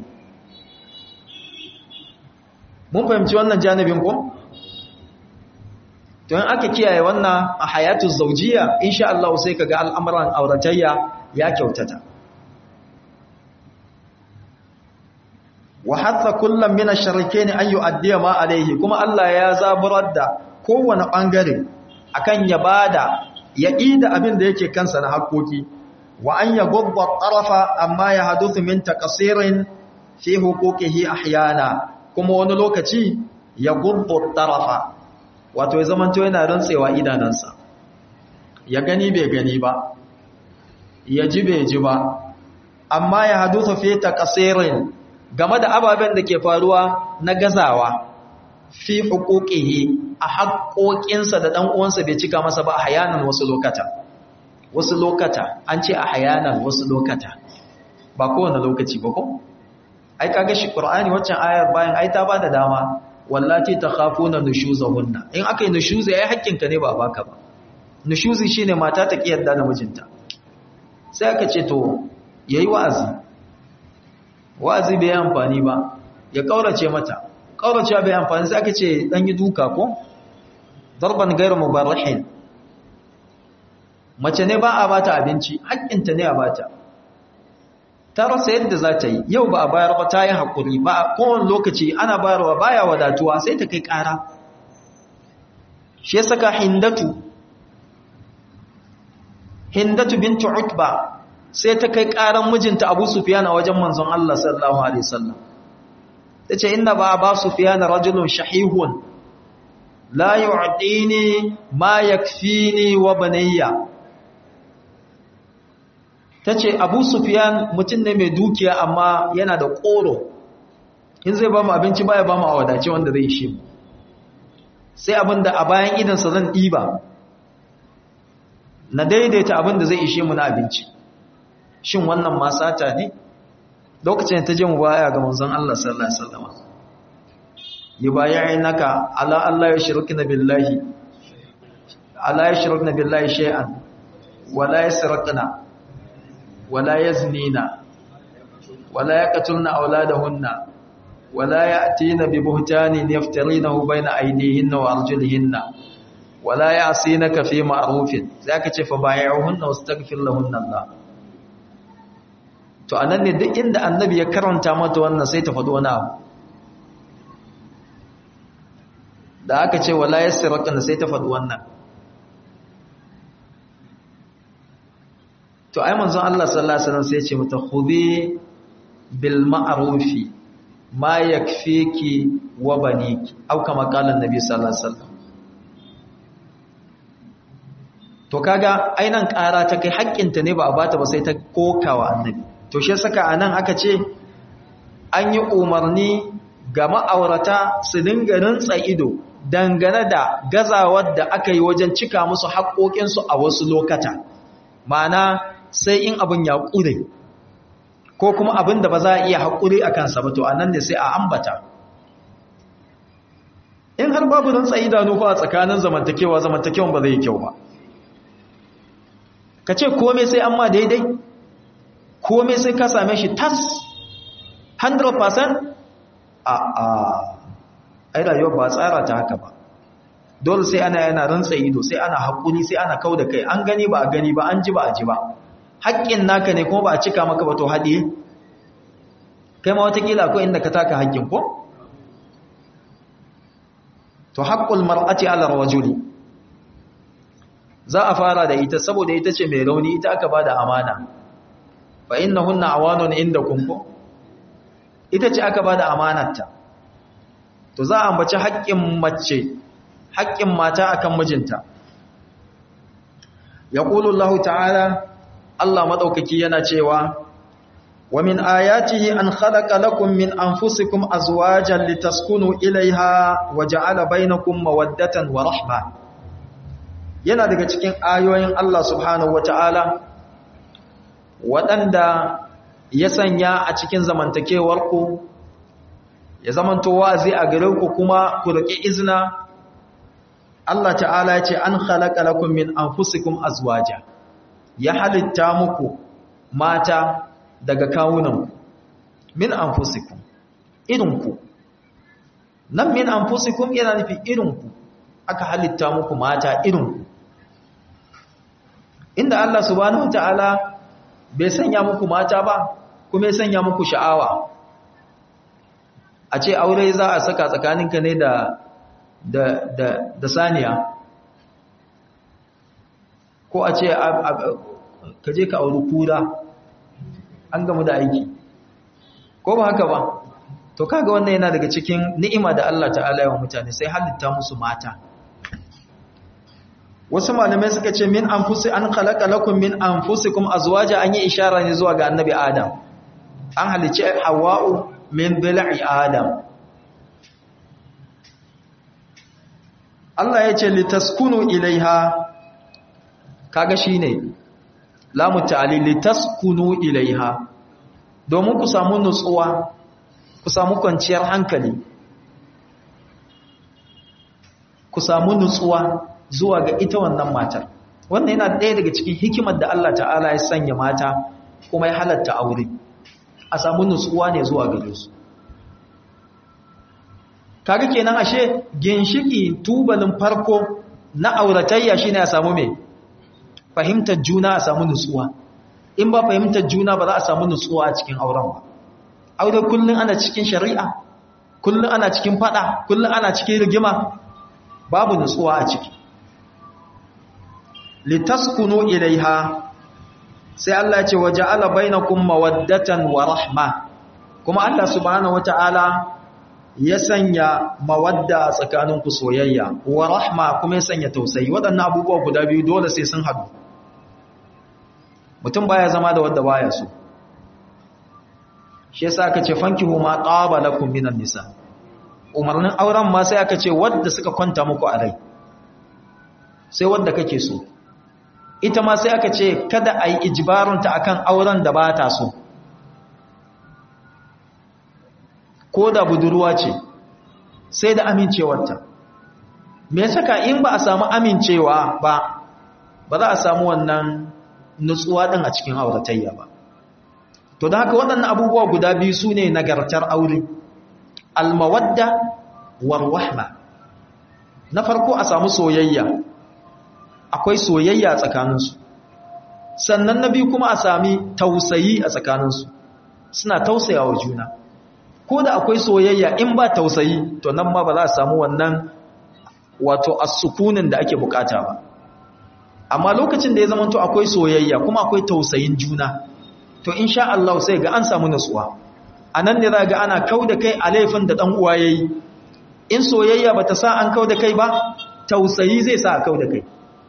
Mun fahimci wannan janibin ko? To in aka kiyaye wannan a hayatu zaujiya, insha Allah sai kaga al'amuran auratayya ya kyautata. Wa hatta kullum min ash-sharikayn an yu'addiya ma alayhi, kuma Allah ya zaburar da kowane bangare akan ya bada ya ida abin da yake kansa na haƙoƙi, wa an ya gubba ƙarafa amma ya hadusu min taƙasirin fi hukukihi ahyana, kuma wani lokaci ya gubba ƙarafa, wato ya zamanto yana rantsewa idanansa, ya gani bai gani ba, ya ji bai ji ba, amma ya hadusu fi taƙasirin game da ababen da ke faruwa na gazawa fi hukukihi a haƙoƙinsa da ɗan uwansa bai cika masa ba a hayanan wasu lokata. Wasu lokata, an ce a hayanan wasu lokata, ba kowane lokaci ba ko? Ai kaga shi Qur'ani waccan ayar bayan ai ta bada dama, wallati takhafuna nushuzahunna. In aka yi nushuzi ai haƙƙinka ne ba baka ba. Nushuzi shine mata ta kiyarda da mijinta. Sai aka ce to yayi wa'azi. Wa'azi bai amfani ba, ya kaurace mata. Kaurace bai amfani sai aka ce dan yi duka ko? Darban gairu mubarrahin. Mace ne ba a bata abinci, haƙƙinta ne a bata. ta rasa yadda za ta yi, yau ba a bayar ba ta yi haƙuri, ba a kowane lokaci ana bayarwa baya wadatuwa sai ta kai ƙara. Shi ya saka hindatu hindatu bintu utba sai ta kai ƙaran mijinta Abu Sufyan a wajen manzon Allah sallallahu alaihi wasallam. tace inna ba Abu Sufyan rajulun shahihun la yu'tini ma yakfini wa banayya. tace Abu Sufyan mutum ne mai dukiya amma yana da ƙoro, in zai ba mu abinci baya ba mu a wadace wanda zai ishe mu, sai abinda a bayan idansa zan ɗiba na daidaita abinda zai ishe mu na abinci. Shin wannan ma sata ne? Lokacin ta je mu baya ga manzon Allah sallallahu alaihi wasallam, yubayyi'unaka ala Allah yushrikna billahi ala yushrikna billahi shay'an wala yasrqna wala yaznina wala yaqtulna awladahunna wala ya'tina bi buhtanin yaftarinahu bayna aydihinna wa arjulihinna wala ya'sinaka fi ma'rufin. Zaka ce fa bai'uhunna wastaghfir lahunna Allah. To anan ne duk inda annabi ya karanta mata wannan sai ta faɗo wani abu, da aka ce wala yasrqna sai ta faɗi wannan. To ai manzon Allah sallallahu alaihi wasallam sai ya ce mata khudhi bil ma'rufi ma yakfiki wa baniki, au kama qala annabi sallallahu alaihi wasallam. To kaga ainan ƙara ta kai haƙƙinta ne ba a bata ba sai ta kokawa annabi. To shi saka anan aka ce an yi umarni ga ma'aurata su dinga rintsa ido dangane da gazawar da aka yi wajen cika musu haƙoƙinsu a wasu lokata. Ma'ana sai in abin ya ƙure ko kuma abin da ba za a iya haƙuri a kansa ba, to anan ne sai a ambata. In har babu rintsa idanu fa a tsakanin zamantakewa zamantakewan ba zai yi kyau ba. Ka ce komai sai an ma daidai, komai sai ka same shi tas one hundred percent? a a ai rayuwa ba tsara ta haka ba. Dole sai ana yana rantsa ido, sai ana haƙuri, sai ana kau da kai, an gani ba a gani ba, an ji ba a ji ba. Haƙƙin naka ne kuma ba a cika maka ba, to haɗiye kai ma watakila akwai inda ka taka haƙƙin ko? To haƙƙul mar'ati ala rajuli za a fara da ita saboda ita ce mai rauni, ita aka bada amana. Fa innahunna awanun indakum ko, ita ce aka bada amanarta. To za a ambaci haƙƙin mace, haƙƙin mata akan mijinta. Yaqulu Allah ta'ala, Allah madaukaki yana cewa wa min ayatihi an khalaqa lakum min anfusikum azwajan litaskunu ilayha wa ja'ala bainakum mawaddatan wa rahma. Yana daga cikin ayoyin Allah subhanahu wata'ala waɗanda ya sanya a cikin zamantakewarku, ya zamanto wa'azi a gare ku kuma ku riƙe izina. Allah ta'ala ya ce an khalaqa lakum min anfusikum azwaja, ya halitta muku mata daga kawunanku. Min anfusikum, irinku. Nan min anfusikum yana nufi irinku, aka halitta muku mata irinku. Inda Allah subhanahu wata'ala bai sanya muku mata ba, kuma ya sanya muku sha'awa. A ce aure za a saka tsakaninka ne da da da da saniya, ko a ce ka je ka auri kura, an gamu da aiki, ko ba haka ba? To kaga wannan yana daga cikin ni'ima da Allah ta'ala yawan mutane, sai halitta musu mata. Wasu malamai suka ce min anfusi an khalaqa lakum min anfusikum azwaja, an yi ishara ne zuwa ga annabi Adam. An halice Hawwa'u min bil'i Adam. Allah ya ce litaskunu ilaiha, kaga shine lamu ta'ali, litaskunu ilaiha, domin ku samu nutsuwa, ku samu kwanciyar hankali, ku samu nutsuwa zuwa ga ita wannan matar. Wannan yana ɗaya daga cikin hikimar da Allah ta'ala ya sanya mata kuma ya halatta aure, a samu nutsuwa ne zuwa gare su. Kaga kenan ashe ginshiki, tubalin farko na auratayya shine a samu me? Fahimtar juna, a samu nutsuwa. in ba fahimtar juna ba za a samu nutsuwa a cikin auren ba. Aure kullum ana cikin shari'a, kullum ana cikin fada, kullum ana cikin rigima, babu nutsuwa a ciki. Litaskunu ilaiha, sai Allah ya ce waja'ala bainakum mawaddatan wa rahma, kuma Allah subhanahu wata'ala ya sanya mawadda a tsakaninku soyayya, wa rahma kuma ya sanya tausayi. Waɗannan abubuwa guda biyu dole sai sun haɗu. Mutum baya zama da wadda baya so. Shi yasa aka ce fankihu ma qaba lakum minan nisa. Umarnin auren ma sai aka ce wadda suka kwanta muku a rai, sai wadda kake so. Ita ma sai aka ce kada a yi ijibarunta akan auren da ba ta so, ko da budurwa ce, sai da amincewarta. Me saka in ba a samu amincewa ba, ba za a samu wannan nutsuwa ɗin a cikin auratayya ba. To da haka waɗannan abubuwa guda biyu su ne nagartar aure, almawadda war rahma. Na farko a samu soyayya, akwai soyayya a tsakaninsu. Sannan na biyu kuma a sami tausayi a tsakaninsu, suna tausaya wa juna. Ko da akwai soyayya in ba tausayi, to nan ma ba za a samu wannan wato as-sukunin da ake bukata ba. Amma lokacin da ya zama to akwai soyayya kuma akwai tausayin juna, to insha Allah sai ga an samu nutsuwa. Anan ne za ga ana kauda kai a laifin da dan uwa yayi. In soyayya bata sa an kauda kai ba, tausayi zai sa a kauda kai.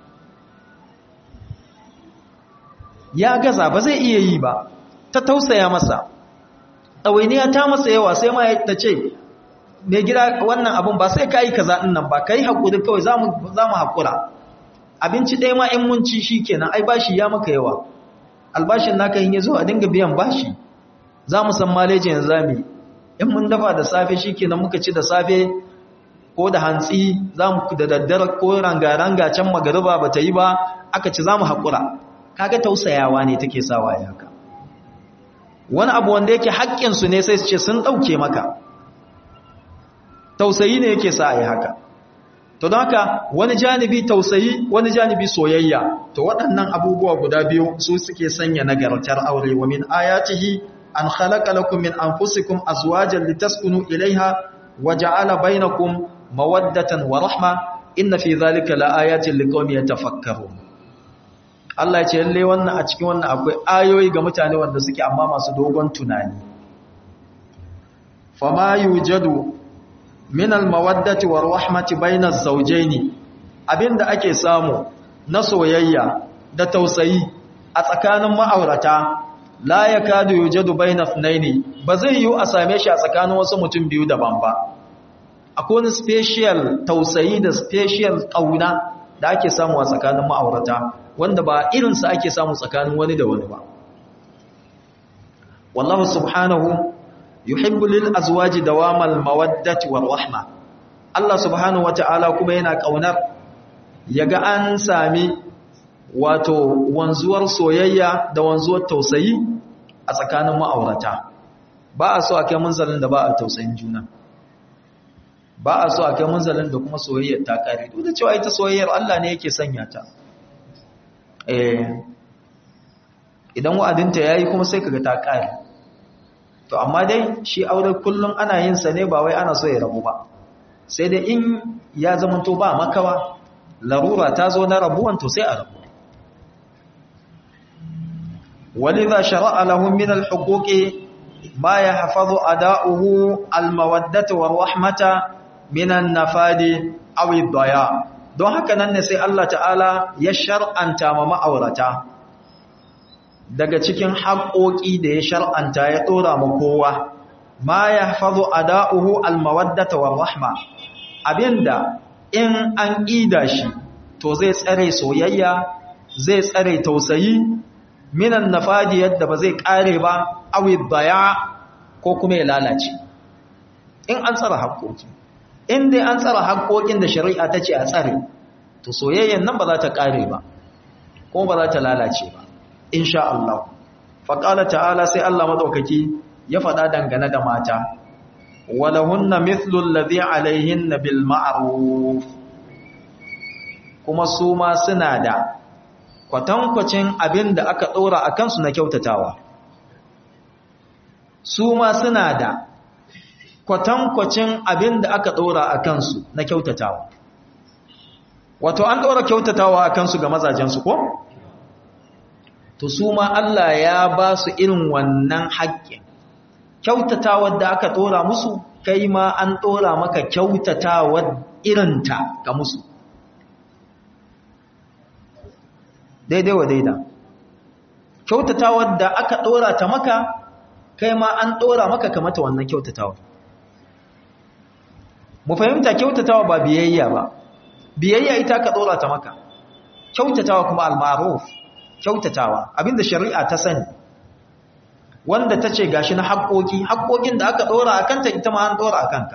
Ya gaza ba zai iya yi ba, ta tausaya masa. Ɗawainiya ta masa yawa sai ma ta ce, mai gida wannan abin ba sai ka yi kaza ɗin nan ba, ka yi haƙuri kawai za mu haƙura. Abinci ɗaya ma in mun ci shi kenan, ai bashi ya maka yawa. Albashin naka yin ya zo a dinga biyan bashi. Za mu san malejin zami. In mun dafa da safe shi kenan muka ci da safe ko da hantsi, za mu da daddare ko ranga-ranga can magariba ba ta yi ba, aka ci za mu haƙura. Kaga tausayawa ne take sawa ya haka. Wani abu wanda yake haƙƙinsu ne sai su ce sun ɗauke maka. Tausayi ne yake sa a yi haka. To don haka wani janibi tausayi, wani janibi soyayya. To waɗannan abubuwa guda biyu su suke sanya nagartar aure. Wa min ayatihi an khalaqa lakum min anfusikum azwajan litaskunu ilaiha wa ja'ala bainakum mawaddatan wa rahma inna fi dhalika laayatin liqaumin yatafakkarun. Allah ya ce lalle wannan a cikin wannan akwai ayoyi ga mutane wanda suke amma masu dogon tunani. Fama yujadu min almawaddati war rahmati bayna az-zawjayn, abinda ake samu na soyayya da tausayi a tsakanin ma'aurata, la yakadu yujadu bayna ithnaini, ba zai yi a same shi a tsakanin wasu mutum biyu daban ba. Akwai wani special tausayi da special kauna da ake samu a tsakanin ma'aurata, wanda ba irinsa ake samu tsakanin wani da wani ba. Wallahu subhanahu yuhibbu lil azwaji dawamal mawaddati war rahma. Allah subhanahu wata'ala kuma yana kaunar yaga an sami wato wanzuwar soyayya da wanzuwar tausayi a tsakanin ma'aurata. Ba a so a kai munzalin da ba a tausayin juna. Ba a so a kai munzalin da kuma soyayyar ta kare. Duk da cewa ita soyayyar Allah ne yake sanya ta. Idan wa'adinta ya yi kuma sai kaga ta ƙare. To amma dai shi aure kullum ana yin sa ne ba wai ana so ya rabu ba, sai dai in ya zamanto ba makawa, larura ta zo na rabuwan to sai a rabu. walidha shara'a lahum min al-huquqi ma yahfazu ada'uhu al-mawaddata wa rahmata min an-nafadi aw ad-daya. Don haka nan ne sai Allah ta'ala ya shar'anta ma ma'aurata daga cikin haƙoƙi da ya shar'anta ya ɗora ma kowa, ma ya fazo ada'uhu almawaddata wa rahma, abinda in an ƙida shi to zai tsare soyayya, zai tsare tausayi, minan nafadi yadda ba zai ƙare ba, awi baya ko kuma ya lalace. In an tsara haƙoƙi, in dai an tsara haƙoƙin da shari'a ta ce a tsare, to soyayyan nan ba za ta ƙare ba, ko ba za ta lalace ba. Insha Allah. Faƙala ta'ala sai Allah madaukaki ya faɗa dangane da mata. Walahunna mithlu alladhi alaihinna bil ma'ruf. Kuma su ma suna da kwatankwacin abin da aka ɗora a kansu na kyautatawa su ma suna da kwatankwacin abin da aka ɗora a kansu na kyautatawa wato an ɗora kyautatawa a kansu ga mazajensu ko? to su ma Allah ya ba su irin wannan haƙƙin kyautatawar da aka ɗora musu kai ma an ɗora maka kyautatawar irinta ga musu daidai wa daida kyautatawar da aka ɗora ta maka kai ma an ɗora maka kamata wannan kyautatawar mu fahimta kyautatawa ba biyayya ba biyayya ita ka ɗora ta maka kyautatawa kuma al-ma'ruf kyautatawa abinda shari'a ta sani wanda ta ce gashi na haƙoƙi haƙoƙin da aka ɗora a kanta ita ma an ɗora a kanka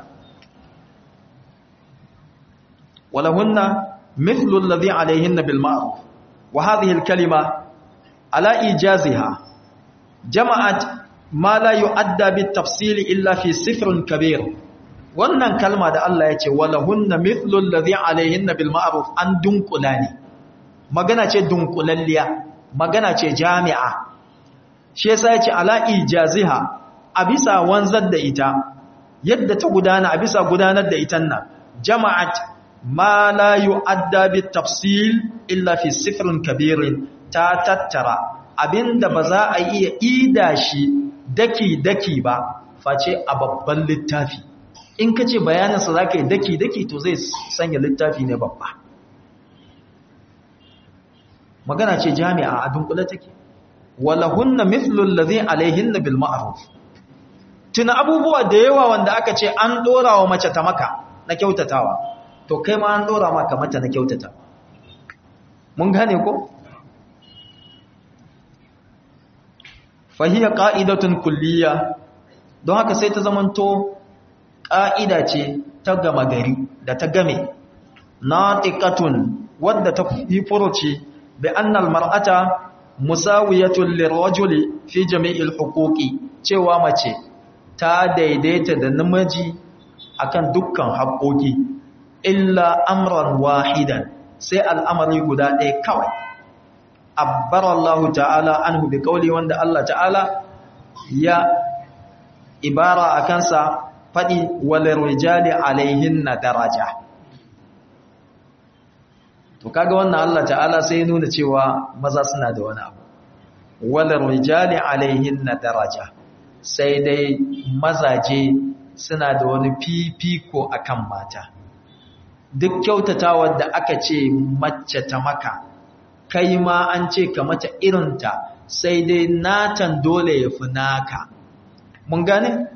walahunna mithlu alladhi alayhinna bil ma'ruf wa hadhihi al kalima ala ijaziha jama'at ma la yu'adda bit tafsil illa fi sifrin kabir wannan kalma da Allah ya ce walahunna mithlu alladhi alayhinna bil ma'ruf an dunkula ne magana ce dunkulalliya magana ce jami'a shi yasa yace ala ijaziha a bisa wanzar da ita yadda ta gudana a bisa gudanar da ita nan jama'at ma la yu'adda bit tafsil illa fi sifrin kabirin ta tattara abinda ba za a iya ida shi daki daki ba face a babban littafi in kace bayanin sa zaka yi daki daki to zai sanya littafi ne babba magana ce jami'a a dunkule take walahunna mithlu alladhi alayhinna bil ma'ruf tuna abubuwa da yawa wanda aka ce an dora wa mace ta maka na kyautatawa to kai ma an dora maka mata na kyautata mun gane ko fahiya qa'idatun kulliyya don haka sai ta zamanto ƙa'ida ce ta gama gari da ta game natiqatun wadda ta yi furuci bi annal mar'ata musawiyatun lirrajuli fi jami'il huquqi cewa mace ta daidaita da namiji akan dukkan haƙoƙi illa amran wahidan sai al'amari guda ɗaya kawai abbara Allah ta'ala anhu bi qawli wanda Allah ta'ala ya ibara akan sa fadi wal rijali alaihinna daraja to kaga wannan Allah ta'ala sai ya nuna cewa maza suna da wani abu wal rijali alaihinna daraja sai dai mazaje suna da wani fifiko akan mata duk kyautatawar da aka ce mace ta maka kai ma an ce ka mata irinta sai dai natan dole ya fi naka mun gane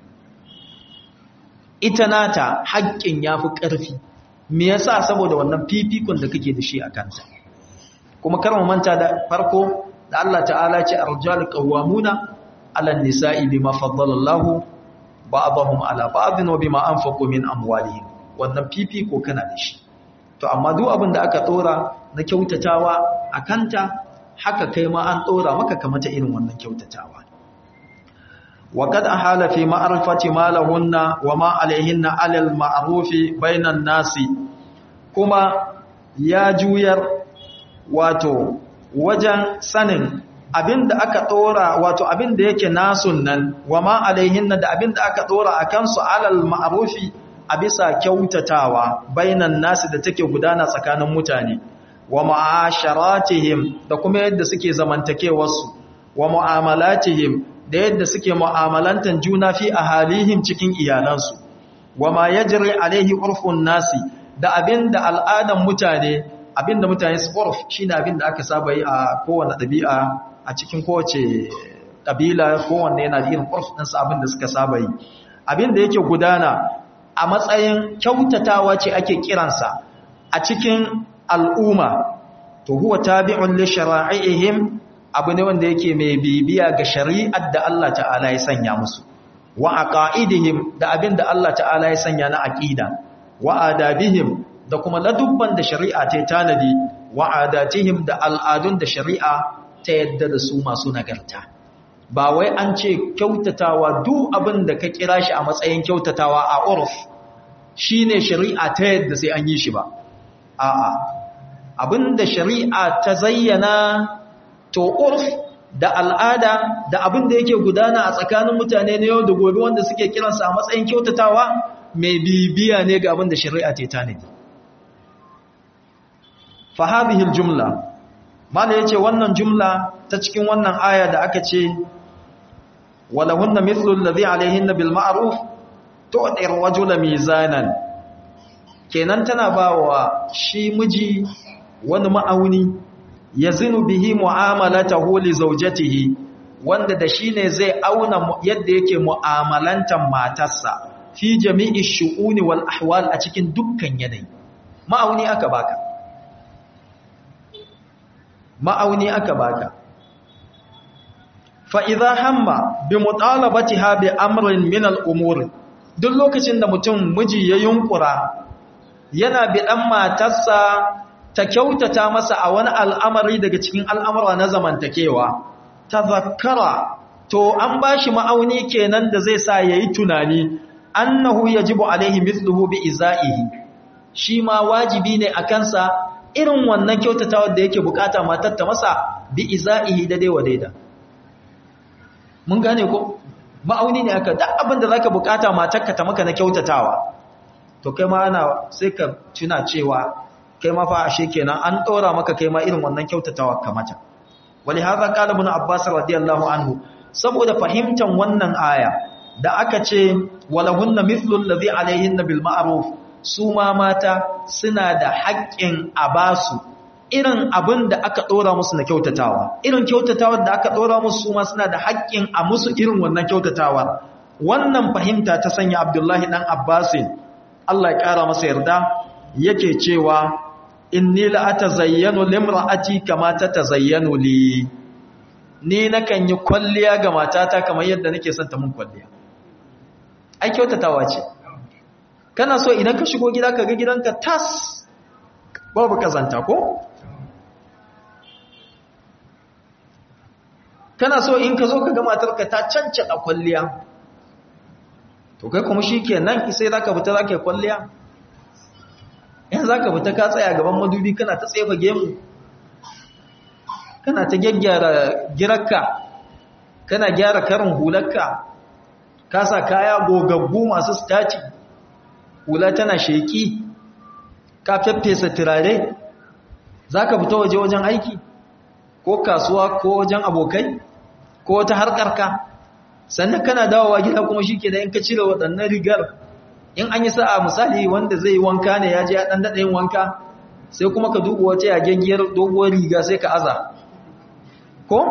ita nata haƙƙin ya fi ƙarfi me yasa saboda wannan fifikon da kake da shi a kanta kuma kar mu manta da farko da Allah ta'ala ce arjalu qawwamuna 'ala an-nisa'i bima faddala Allahu ba'dahum 'ala ba'din wa bima anfaqu min amwalihim wannan fifiko kana da shi to amma duk abin da aka dora na kyautatawa a kanta haka kai ma an dora maka kamata irin wannan kyautatawa wa qad ahala fi ma'rifati ma lahunna wa ma alayhinna 'ala al-ma'rufi bainan nasi kuma ya juyar wato wajen sanin abinda aka dora wato abinda yake nasun nan wa ma alayhinna da abinda aka dora akan su 'ala al-ma'rufi a bisa kyautatawa bainan nasi da take gudana tsakanin mutane wa mu'asharatihim da kuma yadda suke zamantakewarsu wa mu'amalatihim da yadda suke mu'amalantan juna fi ahalihim cikin iyalansu wa ma yajri alaihi urfun nasi da abinda al'adan mutane abinda mutane su urf shine abinda aka saba yi a kowanne dabi'a a cikin kowace kabila kowanne yana da irin urf din sa abinda suka saba yi abinda yake gudana a matsayin kyautatawa ce ake kiransa a cikin al'umma to huwa tabi'un li shara'ihim abu ne wanda yake mai bibiya ga shari'ar da Allah ta'ala ya sanya musu wa aqaidihim da abin da Allah ta'ala ya sanya na aqida wa adabihim da kuma ladubban da shari'a ta tanadi wa adatihim da al'adun da shari'a ta yadda da su masu nagarta ba wai an ce kyautatawa duk abin da ka kira shi a matsayin kyautatawa a urf shine shari'a ta yadda sai an yi shi ba a'a abinda shari'a ta zayyana to urf da al'ada da abinda yake gudana a tsakanin mutane na yau da gobe wanda suke kiransa a matsayin kyautatawa mai bibiya ne ga abinda shari'a ta tanadi fa hadhihi aljumla mala yace wannan jumla ta cikin wannan aya da aka ce walahunna mithlu alladhi alayhinna bil ma'ruf tu'ti ar-rajula mizanan kenan tana bawa shi miji wani ma'auni yazinu bihi mu'amalatahu li zawjatihi wanda da shi ne zai auna yadda yake mu'amalantar matarsa fi jami'i shu'uni wal ahwal a cikin dukkan yanayi ma'auni aka baka ma'auni aka baka fa idza hamma bi mutalabatiha bi amrin min al umur duk lokacin da mutum miji ya yunkura yana bi dan matarsa ta kyautata masa a wani al'amari daga cikin al'amura na zamantakewa tazakkara to an bashi ma'auni kenan da zai sa yayi tunani annahu yajibu alaihi mithluhu bi izaihi shi ma wajibi ne akan sa irin wannan kyautatawa da yake bukata matar ta masa bi izaihi da dai wadaida mun gane ko ma'auni ne aka da abin da zaka bukata matarka ta maka na kyautatawa to kai ma ana sai ka tuna cewa kai ma fa ashe kenan an dora maka kai ma irin wannan kyautatawa kamata wali hadha qala ibn abbas radiyallahu anhu saboda fahimtan wannan aya da aka ce walahunna mithlu alladhi alayhinna bil ma'ruf su ma mata suna da haƙƙin abasu irin abin da aka dora musu na kyautatawa irin kyautatawar da aka dora musu su ma suna da haƙƙin a musu irin wannan kyautatawa wannan fahimta ta sanya abdullahi dan abbasin Allah ya ƙara masa yarda yake cewa inni la atazayyanu limra'ati kama tatazayyanu li ni nakan yi kwalliya ga matata kamar yadda nake son ta mun kwalliya ai kyautatawa ce kana so idan ka shigo gida ka ga gidanka tas babu kazanta ko kana so in ka zo ka ga matarka ta cancada kwalliya to kai kuma shikenan sai zaka fita zaka yi kwalliya in zaka fita ka tsaya gaban madubi kana ta tsefa gemu kana ta gyaggyara girarka kana gyara karin hularka ka sa kaya gogaggu masu staci hula tana sheki ka feffesa turare zaka fita waje wajen aiki ko kasuwa ko wajen abokai ko wata harkarka sannan kana dawowa gida kuma shike da in ka cire waɗannan rigar in an yi sa'a misali wanda zai yi wanka ne ya je ya dan dada yin wanka sai kuma ka duba wata yagengiyar doguwar riga sai ka aza ko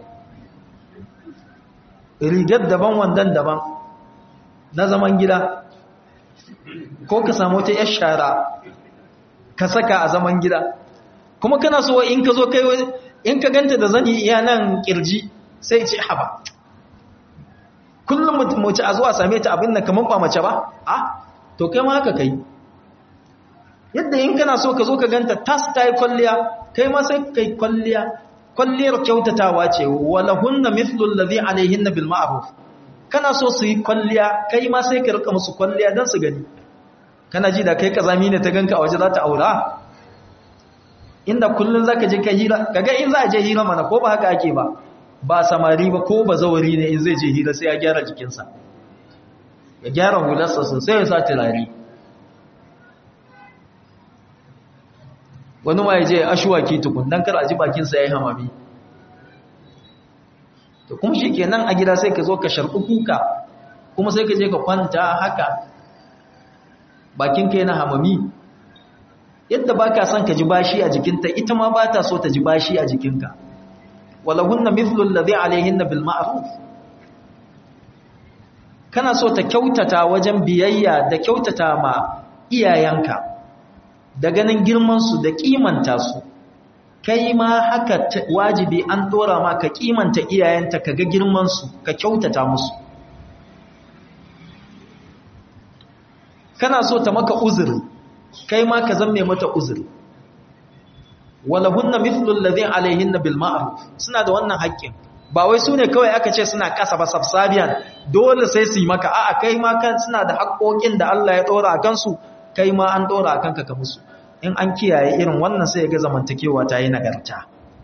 rigar daban wandan daban na zaman gida ko ka samu wata yar shara ka saka a zaman gida kuma kana so in ka zo kai in ka ganta da zani iya nan kirji sai ce haba kullum mace a zuwa same ta abin nan kaman ba mace ba a to kai ma haka kai yadda in kana so ka zo ka ganta tas ta yi kwalliya kai ma sai kai kwalliya kwalliyar kyautatawa ce walahunna mithlu alladhi alayhinna bil ma'ruf kana so su yi kwalliya kai ma sai ka rika musu kwalliya dan su gani kana ji da kai kazami ne ta ganka a waje za ta aura inda kullun zaka je kai hira kaga in za a je hira mana ko ba haka ake ba ba samari ba ko ba zawari ne in zai je hira sai ya gyara jikinsa ya gyara hularsa sosai ya sa turare wani ma ya je ashuwaki tukun dan kar a ji bakinsa ya yi hamami to kuma shi kenan a gida sai ka zo ka sharɓi kuka kuma sai ka je ka kwanta haka bakinka yana hamami yadda ba ka son ka ji bashi a jikinta ita ma ba ta so ta ji bashi a jikinka walahunna mithlu alladhi alayhinna bil ma'ruf kana so ta kyautata wajen biyayya da kyautata ma iyayenka da ganin girman su da kimanta su kai ma haka wajibi an dora ma ka kimanta iyayenta ka ga girman su ka kyautata musu kana so ta maka uzuri kai ma ka zamme mata uzuri walahunna mithlu alladhi alayhinna bil ma'ruf suna da wannan haƙƙin ba wai sune kawai aka ce suna kasa ba sabsabiyan dole sai su yi maka a'a kai ma kan suna da haƙƙoƙin da Allah ya dora akan su kai ma an dora akan ka ka musu in an kiyaye irin wannan sai ga zamantakewa ta yi nagarta.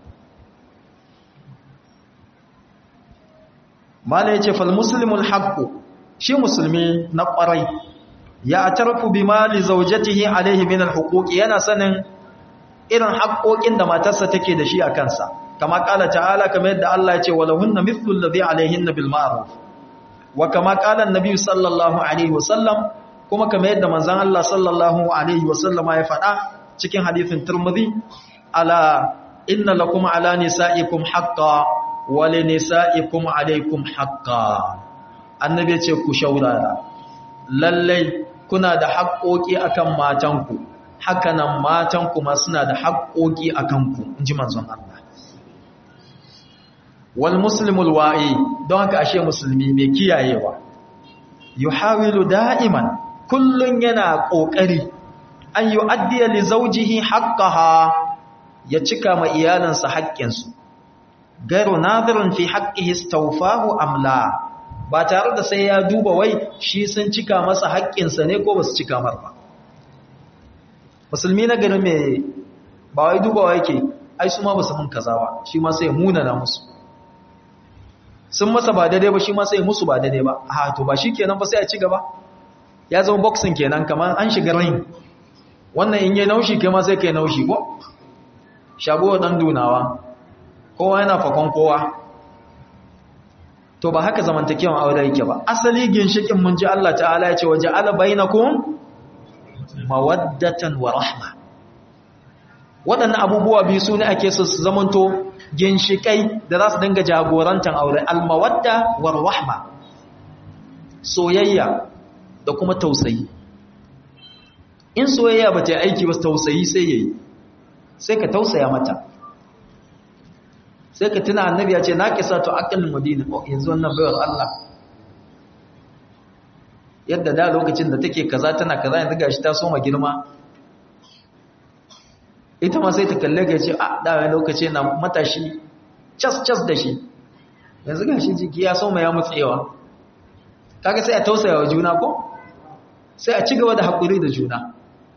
mala yace fal muslimul haqqu, shi musulmi na kwarai ya atarfu bi mali zawjatihi alaihi min alhuquqi, yana sanin irin haƙoƙin da matarsa take da shi a kansa, kama kala ta'ala, kamar yadda Allah ya ce walahunna mithlu alladhi alaihinna bil ma'ruf, wa kama kala annabi sallallahu alaihi wasallam, kuma kamar yadda manzon Allah sallallahu alaihi wasallama ya faɗa cikin hadisin Tirmidhi, ala inna lakum ala nisaikum haqqan wa li nisaikum alaikum haqqan. Annabi ya ce ku shaurara, lallai kuna da haƙoƙi akan matanku, hakanan matanku ma suna da haƙoƙi akan ku, inji manzon Allah. Wal muslimul wa'i, don haka ashe musulmi mai kiyayewa, yuhawilu da'iman, kullun yana ƙoƙari an yu'addiya li zawjihi haqqaha, ya cika ma iyalansa haƙƙinsu, gairu nadirin fi haqqihi istawfahu am la, ba tare da sai ya duba wai shi sun cika masa haƙƙinsa ne ko ba su cika mar ba. Musulmi na gani mai ba wai dubawa yake ai su ma ba su mun kaza ba, shi ma sai munana musu, sun masa ba daidai ba, shi ma sai musu ba daidai ba, a to ba shi kenan ba sai a ci gaba, ya zama boxing kenan, kamar an shiga ring, wannan in yi naushi kai ma sai kai naushi ko shago dan dunawa, kowa yana fakon kowa. To ba haka zamantakewan aure yake ba. Asali ginshikin mun ji Allah ta'ala ya ce waje ala bainakum mawaddatan wa rahma. Waɗannan abubuwa biyu su ne ake so su zamanto ginshikai da za su dinga jagorantar aure, al-mawadda wa rahma, soyayya da kuma tausayi. In soyayya ba ta yi aiki ba, tausayi sai yayi, sai ka tausaya mata, sai ka tuna annabi ya ce na kisa to aqal madina, oh yanzu wannan bayar Allah yadda da lokacin da take kaza tana kaza yanzu gashi ta soma girma, ita ma sai ta kalle ga ce a da wani lokaci na matashi cas cas da shi, yanzu gashi jiki ya soma ya mutsewa, kaga sai a tausaya wa juna ko sai a ci gaba da hakuri da juna.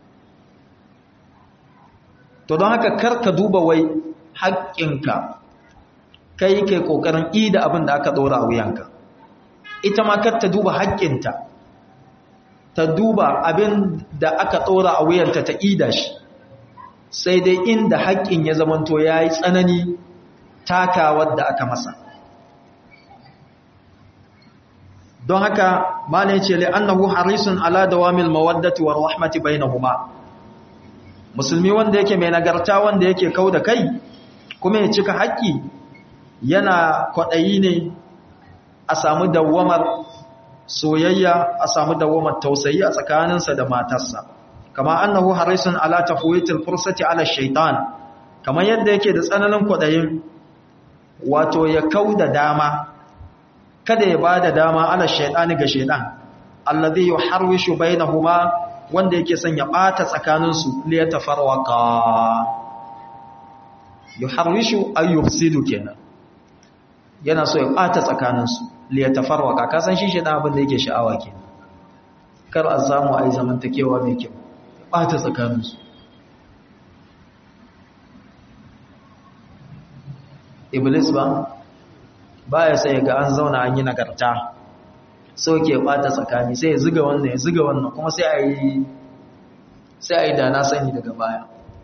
To don haka kar ka duba wai haƙƙinka, kai kai kokarin ida abin da aka dora a wuyanka, ita ma kar ta duba haƙƙinta, ta duba abin da aka dora a wuyanta ta ida shi, sai dai inda haƙƙin ya zamanto yayi tsanani takawar da aka masa. Don haka malai ce li annahu harisun ala dawamil mawaddati war rahmati bainahuma, musulmi wanda yake mai nagarta, wanda yake kauda kai kuma ya cika haƙƙi, yana kwaɗayi ne a samu dawamar soyayya, a samu dawamar tausayi a tsakaninsa da matarsa, kama annahu harisun ala tafwitil fursati ala shaitan, kamar yadda yake da tsananin kwaɗayin wato ya kauda dama, kada ya bada dama ala shaitani ga shaitan, alladhi yuharwishu bainahuma, wanda yake son ya bata tsakaninsu, li yatafarwaqa, yuharwishu ay yufsidu kenan, yana so ya ɓata tsakaninsu, li yatafarwaqa, ka san shi shi dan abin da yake sha'awa ke, kar a samu ai zamantakewa mai kyau, ɓata tsakaninsu. Iblis ba baya sai ga an zauna an yi nagarta, so ke ɓata tsakani, sai ya ziga wannan ya ziga wannan, kuma sai a yi sai a yi da na sani daga baya.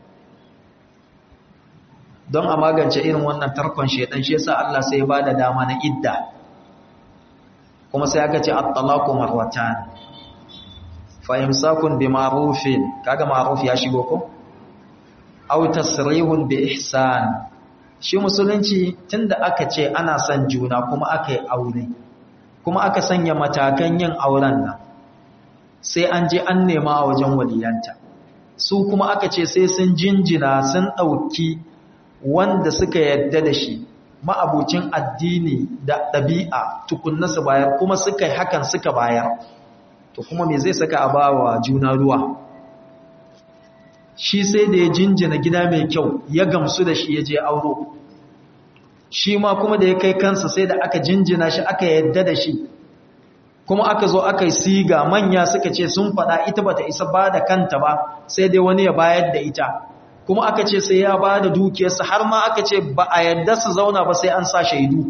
Don a magance irin wannan tarkon shaitan, shi yasa Allah sai ya bada dama na idda, kuma sai aka ce at-talaqu marwatan, fa imsakun bi ma'rufin, kaga ma'ruf ya shigo ko, aw tasrihun bi ihsan. Shi musulunci tunda aka ce ana son juna kuma aka yi aure, kuma aka sanya matakan yin auren nan, sai an je an nema a wajen waliyanta, su kuma aka ce sai sun jinjina, sun ɗauki wanda suka yadda da shi, ma'abucin addini da ɗabi'a, tukunna su bayar, kuma suka yi hakan suka bayar, to kuma me zai saka a bawa juna ruwa? Shi sai da ya jinjina gida mai kyau, ya gamsu da shi, ya je auro, shi ma kuma da ya kai kansa sai da aka jinjina shi, aka yadda da shi, kuma aka zo aka yi siga manya suka ce sun faɗa ita bata isa ba da kanta ba sai dai wani ya bayar da ita, kuma aka ce sai ya ba da dukiyarsa, har ma aka ce ba a yadda su zauna ba sai an sa shaidu.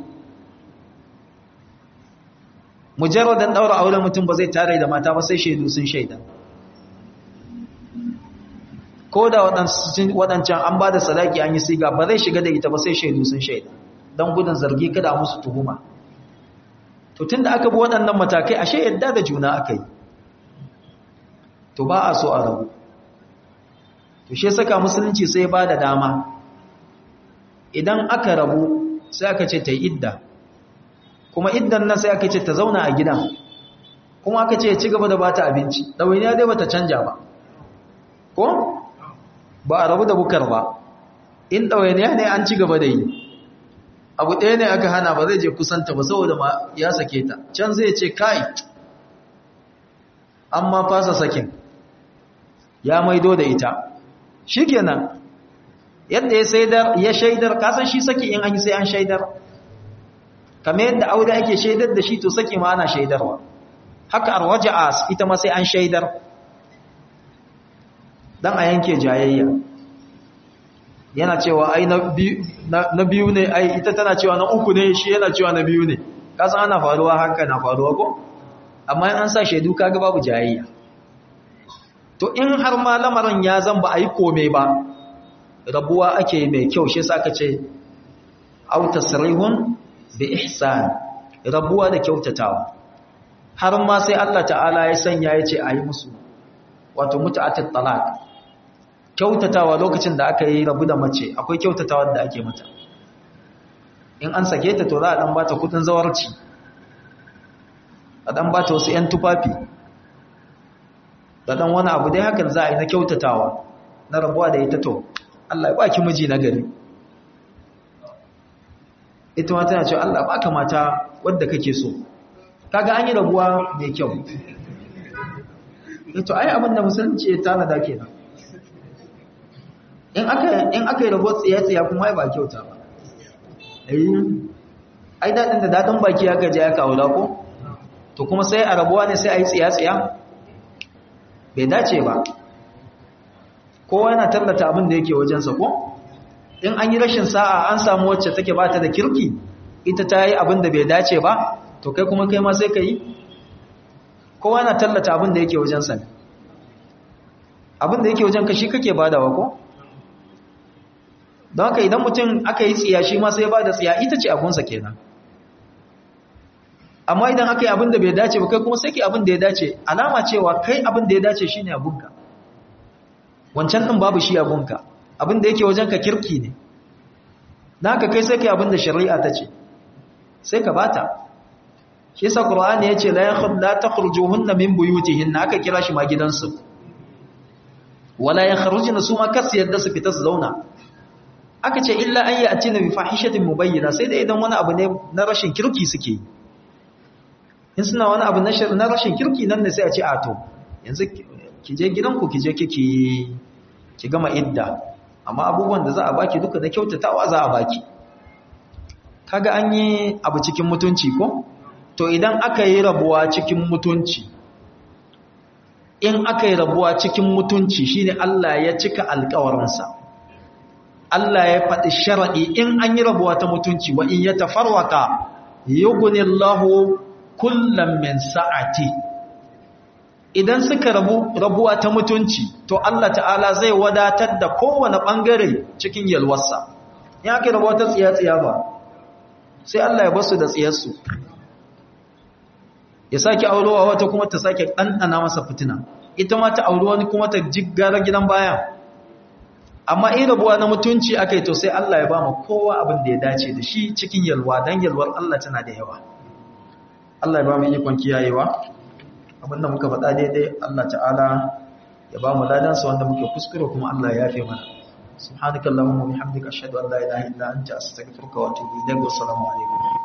Mujarradan ɗaura auren mutum ba zai tare da mata ba sai shaidu sun shaida. Ko da waɗancan an ba da sadaki an yi siga ba zai shiga da ita ba sai shaidu sun shaida, don gudun zargi kada musu tuhuma. To tun da aka bi waɗannan matakai ashe yadda da juna aka yi, to ba a so a rabu. To shi saka musulunci sai ba da dama idan aka rabu sai aka ce ta yi idda, kuma iddan nan sai aka ce ta zauna a gidan, kuma aka ce ci gaba da ba ta abinci, ɗawainiya dai ba ta canja ba, ko ba a rabu da bukar ba. In ɗawainiya ne an ci gaba da yi, abu ɗaya ne aka hana ba zai je kusanta ba saboda ma ya sake ta, can zai ce kai amma fasa sakin ya maido da ita, shi kenan yadda ya shaidar ya shaidar kasan shi saki in an yi sai an shaidar, kamar yadda aure ake shaidar da shi to saki ma ana shaidarwa, haka arwaja'a ita ma sai an shaidar dan a yanke jayayya. Yana cewa ai na biyu ne, ai ita tana cewa na uku ne, shi yana cewa na biyu ne, kasan ana faruwa haka na faruwa ko, amma an sa shaidu kaga babu jayayya. To in har ma lamarin ya zan ba a yi kome ba, rabuwa ake mai kyau, shi sa ka ce au tasrihun bi ihsan, rabuwa da kyautatawa. Har ma sai Allah ta'ala ya sanya ya ce a yi musu wato mutu'atit talaq, kyautatawa lokacin da aka yi rabu da mace akwai kyautatawa da ake mata. In an sake ta to za a dan bata kudin zawarci, a dan bata wasu 'yan tufafi da dan wani abu dai hakan za a yi na kyautatawa na rabuwa da ita. To Allah ya baki miji na gari, ita ma tana cewa Allah baka mata wadda kake so, kaga an yi rabuwa mai kyau. To ai abin da musulunci ya tanada kenan. In aka in aka yi rabo tsiya-tsiya kuma ai ba kyauta ba. Ai daɗin da daɗin baki ya gaji ya kawo ko? To kuma sai a rabuwa ne sai a yi tsiya-tsiya? Bai dace ba. Kowa yana tallata abin da yake wajensa ko? In an yi rashin sa'a an samu wacce take ba ta da kirki, ita ta yi abin da bai dace ba, to kai kuma kai ma sai ka yi? Kowa yana tallata abin da yake wajensa ne. Abin da yake wajen ka shi kake badawa ko? Don haka idan mutum aka yi tsiya shi ma sai ba da tsiya, ita ce abunsa kenan. Amma idan aka yi abin da bai dace ba kai kuma sai ke abin da ya dace, alama cewa kai abin da ya dace shi ne abunka, wancan ɗin babu shi abunka, abin da yake wajen ka kirki ne. Don haka kai sai ke abin da shari'a ta ce sai ka bata. Shi sa Qur'ani ya ce la takhrujuhunna min buyutihinna, aka kira shi ma gidansu, wala yakhrujuna su ma kasu yadda su fita su zauna. Aka ce illa an yi a cina bi fahishatin mubayyana, sai dai idan wani abu ne na rashin kirki suke yi. In suna wani abu na rashin kirki nan ne sai a ce a to yanzu ki je gidanku ki je kiki ki gama idda, amma abubuwan da za a baki duka da kyautatawa za a baki. Kaga an yi abu cikin mutunci ko? To idan aka yi rabuwa cikin mutunci, in aka yi rabuwa cikin mutunci shine Allah ya cika alƙawarinsa. Allah ya faɗi sharaɗi in an yi rabuwa ta mutunci, wa in ya tafarwaka yughnillahu kullam min sa'ati. Idan suka rabu rabuwa ta mutunci, to Allah ta'ala zai wadatar da kowane ɓangare cikin yalwarsa. In aka yi rabuwa ta tsiya-tsiya ba, sai Allah ya basu da tsiyarsu, ya sake aurowa wata kuma ta sake ɗanɗana masa fitina, ita ma ta auri wani kuma ta jiggara gidan baya. Amma in rabuwa na mutunci aka yi to sai Allah ya ba mu kowa abin da ya dace da shi cikin yalwa, don yalwar Allah tana da yawa. Allah ya ba mu ikon kiyayewa, abin da muka faɗa daidai Allah ta'ala ya ba mu ladansa, wanda muke kuskure kuma Allah ya yafe mana. Subhanakallahumma wa bihamdika ashhadu an la ilaha illa anta astaghfiruka wa atubu ilayk. Wa assalamu alaikum.